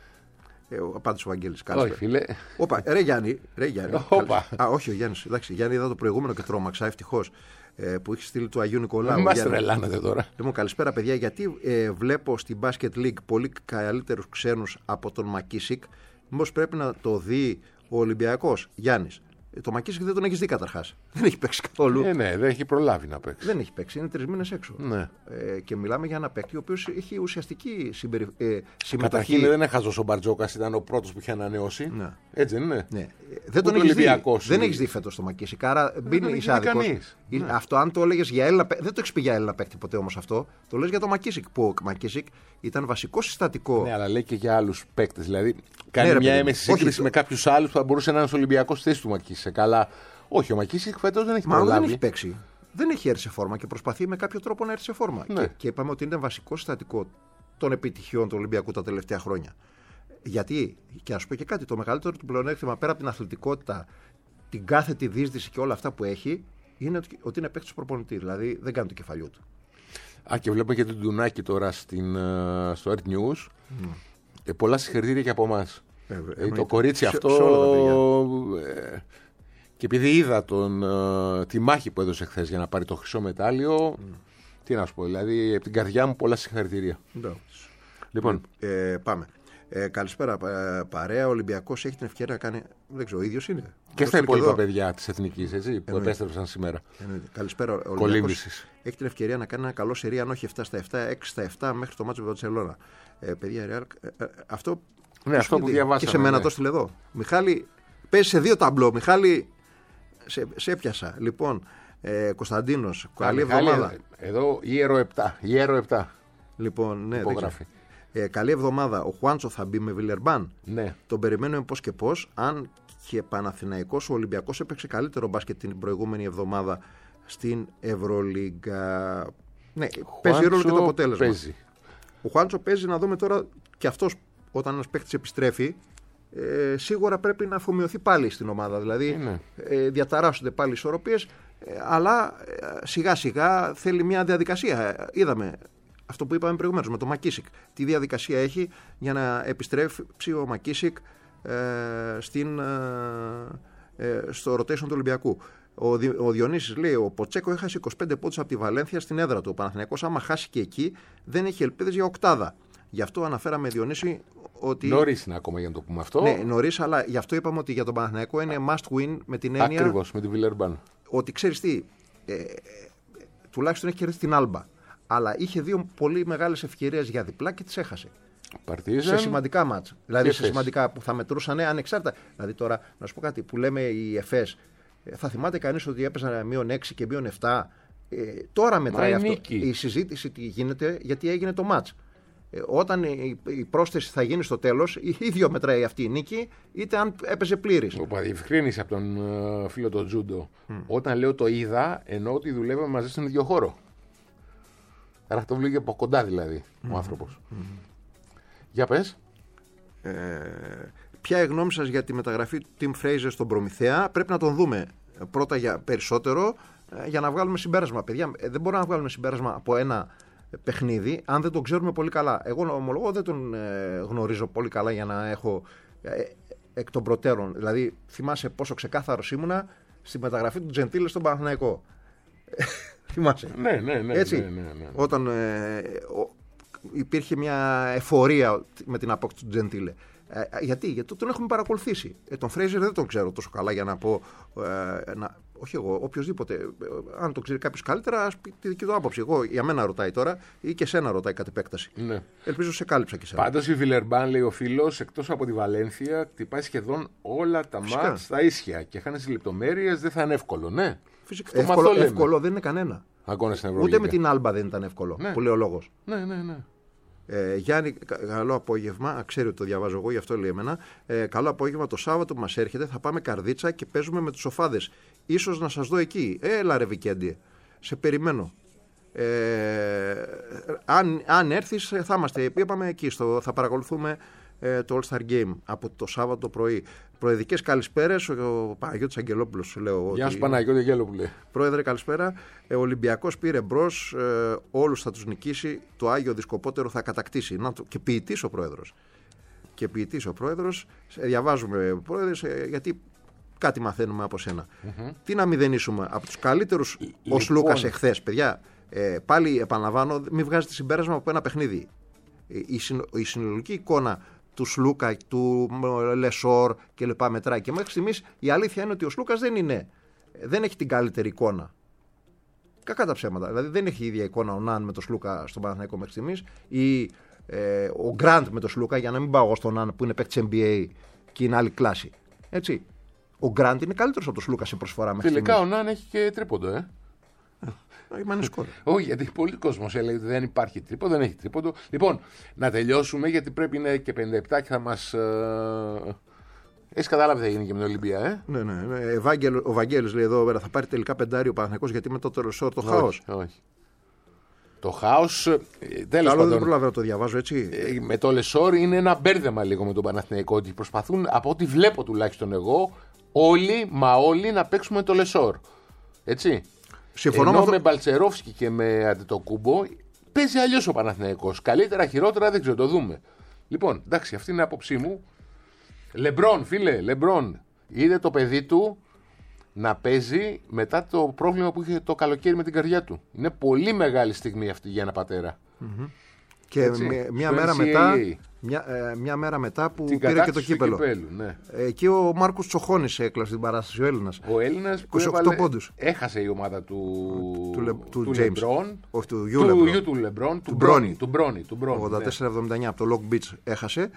Speaker 2: Ε, απάντησε ο Βαγγέλης.
Speaker 3: Όχι, φίλε.
Speaker 2: Όπα, ρε Γιάννη. Ρε, Γιάννη.
Speaker 3: Όπα.
Speaker 2: Α, όχι ο Γιάννης. Εντάξει, Γιάννη είδα το προηγούμενο και τρόμαξα ευτυχώς. Ε, που έχει στείλει του Αγίου Νικολάου.
Speaker 3: Μην μας τρελάνετε τώρα.
Speaker 2: Λοιπόν, καλησπέρα παιδιά. Γιατί ε, βλέπω στην Basket League πολύ καλύτερους ξένους από τον Μακίσικ. Μήπως πρέπει να το δει ο Ολυμπιακός. Γιάννης. Το Μακίσικ δεν τον έχει δει καταρχάς. Δεν έχει παίξει καθόλου.
Speaker 3: Ε, ναι, δεν έχει προλάβει να παίξει.
Speaker 2: Δεν έχει παίξει, είναι τρεις μήνες έξω.
Speaker 3: Ναι.
Speaker 2: Ε, και μιλάμε για ένα παίκτη ο οποίος έχει ουσιαστική συμπερι... ε, συμμετοχή.
Speaker 3: Καταρχήν δεν είναι χαζός ο Μπαρτζόκας, ήταν ο πρώτος που είχε ανανεώσει.
Speaker 2: Ναι.
Speaker 3: Έτσι δεν είναι.
Speaker 2: Ναι. Δεν τον έχεις δει. Δεν έχεις δει φέτος το Μακίσικ. Άρα μπαίνει είσαι άδικος. Ναι. Αυτό αν το έλεγες για Έλληνα παίκτη. Δεν το έχεις πει για Έλληνα παίκτη ποτέ όμως αυτό. Το λες για το Μακίσικ. Που ο Μακίσικ ήταν βασικό συστατικό.
Speaker 3: Ναι, αλλά λέει και για άλλους παίκτες. Δηλαδή κάνει
Speaker 2: ναι,
Speaker 3: μια
Speaker 2: ρε,
Speaker 3: έμεση σύγκριση με κάποιους άλλους που θα μπορούσε να είναι στο Ολυμπιακό στη θέση του Μακίσικ. Αλλά όχι, ο Μακίσικ φέτος δεν έχει
Speaker 2: Μα
Speaker 3: προλάβει.
Speaker 2: δεν έχει παίξει. Δεν έχει έρθει σε φόρμα και προσπαθεί με κάποιο τρόπο να έρθει σε φόρμα.
Speaker 3: Ναι.
Speaker 2: Και, και είπαμε ότι είναι βασικό συστατικό των επιτυχιών του Ολυμπιακού τα τελευταία χρόνια. Γιατί, και α πω και κάτι, το μεγαλύτερο του πλεονέκτημα πέρα από την αθλητικότητα, την κάθετη δίσδυση και όλα αυτά που έχει, είναι ότι είναι παίκτη προπονητή. Δηλαδή δεν κάνει το κεφαλιού του.
Speaker 3: Α, και βλέπουμε και τον Ντουνάκη τώρα στην, στο Earth News. Mm. Ε, πολλά συγχαρητήρια και από εμάς. Ε, ε, το κορίτσι σε, αυτό. Σε όλα ε, και επειδή είδα τον, ε, τη μάχη που έδωσε χθες για να πάρει το χρυσό μετάλλιο, mm. τι να σου πω, δηλαδή από την καρδιά μου πολλά συγχαρητήρια.
Speaker 2: Mm.
Speaker 3: Λοιπόν,
Speaker 2: ε, πάμε. Ε, καλησπέρα, παρέα. Ο Ολυμπιακός έχει την ευκαιρία να κάνει. Δεν ξέρω, ο ίδιος είναι.
Speaker 3: Και στα υπόλοιπα παιδιά της Εθνικής, έτσι, που Εννοεί. επέστρεψαν σήμερα.
Speaker 2: Εννοείται. Καλησπέρα. Ο Ολυμπιακός έχει την ευκαιρία να κάνει ένα καλό σερί, αν όχι επτά στα επτά, έξι στα επτά μέχρι το μάτσο με τον Μπαρσελόνα. Ε, παιδιά, Real, ε, ε, αυτό.
Speaker 3: Ναι, αυτό που διαβάσαμε.
Speaker 2: Και σε μένα
Speaker 3: ναι.
Speaker 2: το στείλε εδώ. Μιχάλη, παίζει σε δύο ταμπλό. Μιχάλη, σε, σε έπιασα. Λοιπόν, ε, Κωνσταντίνος, καλή εβδομάδα.
Speaker 3: Εδώ ιέρο επτά. Ιέρο επτά.
Speaker 2: Λοιπόν, ναι, υπογράφει. Ε, καλή εβδομάδα. Ο Χουάντσο θα μπει με Βιλερμπάν.
Speaker 3: Ναι.
Speaker 2: Τον περιμένουμε πώς και πώς. Αν και Παναθηναϊκός, ο Ολυμπιακός έπαιξε καλύτερο μπάσκετ την προηγούμενη εβδομάδα στην Ευρωλίγκα. Ναι, Χουάντσο παίζει ρόλο και το αποτέλεσμα.
Speaker 3: Παίζει.
Speaker 2: Ο Χουάντσο παίζει, να δούμε τώρα και αυτός όταν ένας παίκτης επιστρέφει. Ε, σίγουρα πρέπει να αφομοιωθεί πάλι στην ομάδα. Δηλαδή ε, διαταράσσονται πάλι οι ισορροπίες, ε, αλλά ε, σιγά σιγά θέλει μια διαδικασία. Είδαμε αυτό που είπαμε προηγουμένως με το Μακίσικ. Τι διαδικασία έχει για να επιστρέψει ο Μακίσικ ε, στην, ε, ε, στο rotation του Ολυμπιακού. Ο, Δη, ο Διονύσης λέει: ο Ποτσέκο έχασε είκοσι πέντε πόντους από τη Βαλένθια στην έδρα του. Ο Παναθηναϊκός, άμα χάσει και εκεί, δεν έχει ελπίδες για οκτάδα. Γι' αυτό αναφέραμε, Διονύση, ότι.
Speaker 3: Νωρίς είναι ακόμα για να το πούμε αυτό.
Speaker 2: Ναι, νωρίς, αλλά γι' αυτό είπαμε ότι για τον Παναθηναϊκό είναι must win με την έννοια.
Speaker 3: Ακριβώς, με τη Βιλερμπάν.
Speaker 2: Ότι ξέρεις τι, ε, ε, τουλάχιστον έχει κερδίσει την Άλμπα. Αλλά είχε δύο πολύ μεγάλες ευκαιρίες για διπλά και τις έχασε.
Speaker 3: Παρτίζαν.
Speaker 2: Σε σημαντικά μάτς. Δηλαδή σε σημαντικά που θα μετρούσαν ανεξάρτητα. Δηλαδή τώρα, να σου πω κάτι που λέμε οι Εφές. Θα θυμάται κανείς ότι έπαιζαν μείον έξι και μείον επτά. Ε, τώρα μετράει αυτό.
Speaker 3: Νίκη.
Speaker 2: Η συζήτηση τι γίνεται, γιατί έγινε το μάτς. Ε, όταν η, η πρόσθεση θα γίνει στο τέλος, ίδιο μετράει αυτή η νίκη, είτε αν έπαιζε πλήρης.
Speaker 3: Οπα, διευκρίνηση από τον uh, φίλο τον Τζούντο. Mm. Όταν λέω το είδα, εννοώ ότι δουλεύαμε μαζί στον ίδιο χώρο. Άρα το βλέπει από κοντά δηλαδή mm. ο άνθρωπος. Mm. Για πες.
Speaker 2: Ε, ποια η γνώμη σας για τη μεταγραφή του Tim Fraser στον Προμηθέα? Πρέπει να τον δούμε πρώτα για περισσότερο ε, για να βγάλουμε συμπέρασμα. Παιδιά, ε, δεν μπορούμε να βγάλουμε συμπέρασμα από ένα παιχνίδι αν δεν τον ξέρουμε πολύ καλά. Εγώ ομολογώ δεν τον ε, γνωρίζω πολύ καλά για να έχω ε, εκ των προτέρων. Δηλαδή, θυμάσαι πόσο ξεκάθαρος ήμουνα στη μεταγραφή του Τζεντίλε στον Παναθηναϊκό. Θυμάσαι.
Speaker 3: Ναι, ναι, ναι.
Speaker 2: Έτσι,
Speaker 3: ναι, ναι, ναι.
Speaker 2: Όταν ε, ο, υπήρχε μια εφορία με την απόκτηση του Τζεντίλε. Ε, γιατί, γιατί τον έχουμε παρακολουθήσει. Ε, τον Φρέιζερ δεν τον ξέρω τόσο καλά για να πω. Ε, να, όχι εγώ, οποιοδήποτε. Ε, αν τον ξέρει κάποιο καλύτερα, α πει τη δική του άποψη. Εγώ, για μένα ρωτάει τώρα ή και σένα ρωτάει κατ' επέκταση.
Speaker 3: Ναι.
Speaker 2: Ελπίζω σε κάλυψα και σένα.
Speaker 3: Πάντως η Βιλερμπάν, λέει ο φίλος, εκτός από τη Βαλένθια, χτυπάει σχεδόν όλα τα μάτς στα ίσια. Και χάνει λεπτομέρειες, δεν θα είναι εύκολο, ναι.
Speaker 2: Φυσικά. Εύκολο, εύκολο δεν είναι κανένα.
Speaker 3: Αγώνες στην
Speaker 2: Ούτε με την Άλμπα δεν ήταν εύκολο.
Speaker 3: Ναι.
Speaker 2: Που λέει ο λόγος.
Speaker 3: Ναι, ναι, ναι.
Speaker 2: Ε, Γιάννη, καλό απόγευμα. Ξέρει ότι το διαβάζω εγώ, γι' αυτό λέει εμένα. Ε, καλό απόγευμα. Το Σάββατο που μας έρχεται θα πάμε Καρδίτσα και παίζουμε με τους Σοφάδες. Ίσως να σας δω εκεί. Έλα ρε Βικέντι. Σε περιμένω. Ε, αν, αν έρθεις θα είμαστε. Είπαμε εκεί. Στο, θα παρακολουθούμε ε, το All Star Game από το Σάββατο πρωί. Προεδρικές καλησπέρες. Ο Παναγιώτης Αγγελόπουλος σου λέω.
Speaker 3: Γεια σου Παναγιώτη Αγγελόπουλε.
Speaker 2: Πρόεδρε, καλησπέρα. Ε, ο Ολυμπιακός πήρε μπρος. Ε, όλους θα τους νικήσει. Το Άγιο Δισκοπότερο θα κατακτήσει. Να, το, και ποιητής ο πρόεδρος. Και ποιητής ο πρόεδρος. Ε, διαβάζουμε πρόεδρες ε, γιατί κάτι μαθαίνουμε από σένα. Mm-hmm. Τι να μηδενίσουμε. Από τους καλύτερους
Speaker 3: Λοιπόν.
Speaker 2: ο Σλούκας εχθές. Παιδιά, ε, πάλι επαναλαμβάνω, μην βγάζετε συμπέρασμα από ένα παιχνίδι. Ε, η, συνο, η συνολική εικόνα του Σλούκα, του Λεσόρ κλπ. Μετράει. Και μέχρι στιγμής η αλήθεια είναι ότι ο Σλούκας δεν είναι. Δεν έχει την καλύτερη εικόνα. Κακά τα ψέματα. Δηλαδή δεν έχει η ίδια εικόνα ο Ναν με τον Σλούκα στον Παναθηναϊκό μέχρι στιγμής ή ε, ο Γκραντ με τον Σλούκα, για να μην πάω στον Ναν που είναι παίκτης N B A και είναι άλλη κλάση. Έτσι. Ο Γκραντ είναι καλύτερος από τον Σλούκα σε προσφορά μέχρι στιγμής.
Speaker 3: Τελικά ο Ναν έχει και τρίποντο, ε. Όχι, γιατί πολλοί κόσμος έλεγε ότι δεν υπάρχει τρίποντο, δεν έχει τρίποντο. Λοιπόν, να τελειώσουμε γιατί πρέπει να είναι και πενήντα επτά και θα μας. Ε... Έχει κατάλαβει τι θα γίνει και με την Ολυμπία, ε.
Speaker 2: Ναι, ναι. ναι. Ευάγγελ, ο Βαγγέλης λέει εδώ πέρα θα πάρει τελικά πεντάρι ο Παναθηναϊκός γιατί μετά το Λεσόρ το χάος.
Speaker 3: Όχι. Το χάος. Τέλος
Speaker 2: πάντων. Δεν προλαβαίνω να το διαβάζω έτσι.
Speaker 3: Ε, με το Λεσόρ είναι ένα μπέρδεμα λίγο με τον Παναθηναϊκό. Ότι προσπαθούν, από ό,τι βλέπω τουλάχιστον εγώ, όλοι μα όλοι να παίξουμε το Λεσόρ. Έτσι.
Speaker 2: Συμφωνώ
Speaker 3: Ενώ
Speaker 2: με,
Speaker 3: με Μπαλτσερόφσκι και με Αντετοκούμπο παίζει αλλιώς ο Παναθηναϊκός. Καλύτερα, χειρότερα δεν ξέρω, το δούμε. Λοιπόν, εντάξει, αυτή είναι η άποψή μου. Λεμπρόν, φίλε, Λεμπρόν. Είδε το παιδί του να παίζει μετά το πρόβλημα που είχε το καλοκαίρι με την καρδιά του. Είναι πολύ μεγάλη στιγμή αυτή για ένα πατέρα.
Speaker 2: Mm-hmm. Και έτσι, μια, μια, μέρα μετά, μια, ε, μια μέρα μετά που
Speaker 3: την
Speaker 2: πήρε και το κύπελο.
Speaker 3: Κυπέλου, ναι.
Speaker 2: Εκεί ο Μάρκος Τσοχώνης έκλασε την παράσταση, ο Έλληνας.
Speaker 3: Ο Έλληνας που
Speaker 2: είκοσι οκτώ πόντους.
Speaker 3: Έχασε η ομάδα του,
Speaker 2: του, Λε, του,
Speaker 3: του
Speaker 2: Λεμπρόν. Όχι, του
Speaker 3: γιου Λεμπρόν. Του, του Λεμπρόν. Του Μπρόνι. Του Μπρόνι. Του Μπρόνι.
Speaker 2: ογδόντα τέσσερα εβδομήντα εννιά από το Long Beach έχασε.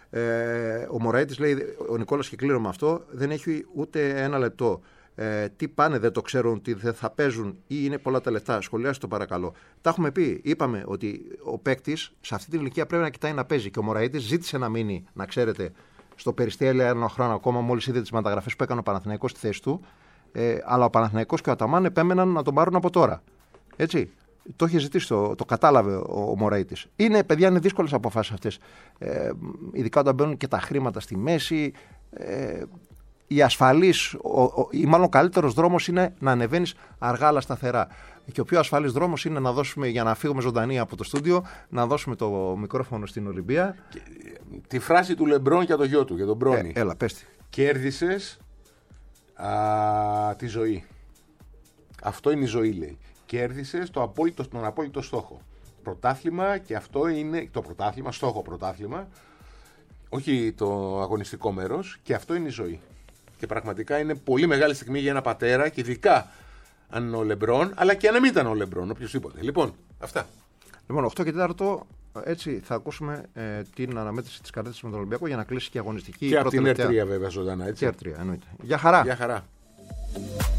Speaker 2: Ε, ο Μωραΐτης λέει, ο Νικόλας και κλείνω με αυτό, δεν έχει ούτε ένα λεπτό. Ε, τι πάνε, δεν το ξέρουν ότι δεν θα παίζουν ή είναι πολλά τα λεφτά. Σχολιάστε το παρακαλώ. Τα έχουμε πει. Είπαμε ότι ο παίκτης σε αυτή την ηλικία πρέπει να κοιτάει να παίζει. Και ο Μωραΐτης ζήτησε να μείνει, να ξέρετε, στο Περιστέρι ένα χρόνο ακόμα, μόλις είδε τις μεταγραφές που έκανε ο Παναθηναϊκός στη θέση του. Ε, αλλά ο Παναθηναϊκός και ο Αταμάν επέμεναν να τον πάρουν από τώρα. Έτσι. Το είχε ζητήσει, το, το κατάλαβε ο, ο Μωραΐτης. Είναι, παιδιά, είναι δύσκολες αποφάσεις αυτές. Ε, ειδικά όταν μπαίνουν και τα χρήματα στη μέση. Ε, η ασφαλής, ο, ο, ή μάλλον ο καλύτερος δρόμος είναι να ανεβαίνεις αργά αλλά σταθερά. Και ο πιο ασφαλής δρόμος είναι να δώσουμε, για να φύγουμε ζωντανή από το στούντιο, να δώσουμε το μικρόφωνο στην Ολυμπία.
Speaker 3: Και, τη φράση του Λεμπρόν για το γιο του, για τον Μπρόνι.
Speaker 2: Ε, έλα, πες τη.
Speaker 3: Κέρδισες α, τη ζωή. Αυτό είναι η ζωή, λέει. Κέρδισες το απόλυτο, τον απόλυτο στόχο. Πρωτάθλημα, και αυτό είναι το πρωτάθλημα, στόχο πρωτάθλημα, όχι το αγωνιστικό μέρος, και αυτό είναι η ζωή. Και πραγματικά είναι πολύ μεγάλη στιγμή για ένα πατέρα, και ειδικά αν είναι ο Λεμπρόν, αλλά και αν μην ήταν ο Λεμπρόν, οποιοδήποτε. Λοιπόν, αυτά.
Speaker 2: Λοιπόν, οκτώ και τέταρτο, έτσι θα ακούσουμε ε, την αναμέτρηση της Καρδίτσας με τον Ολυμπιακό για να κλείσει και αγωνιστική.
Speaker 3: Και από την Ερ τρία βέβαια ζωντανά, έτσι.
Speaker 2: Και Ερ τρία, εννοείται. Γεια χαρά.
Speaker 3: Γεια χαρά.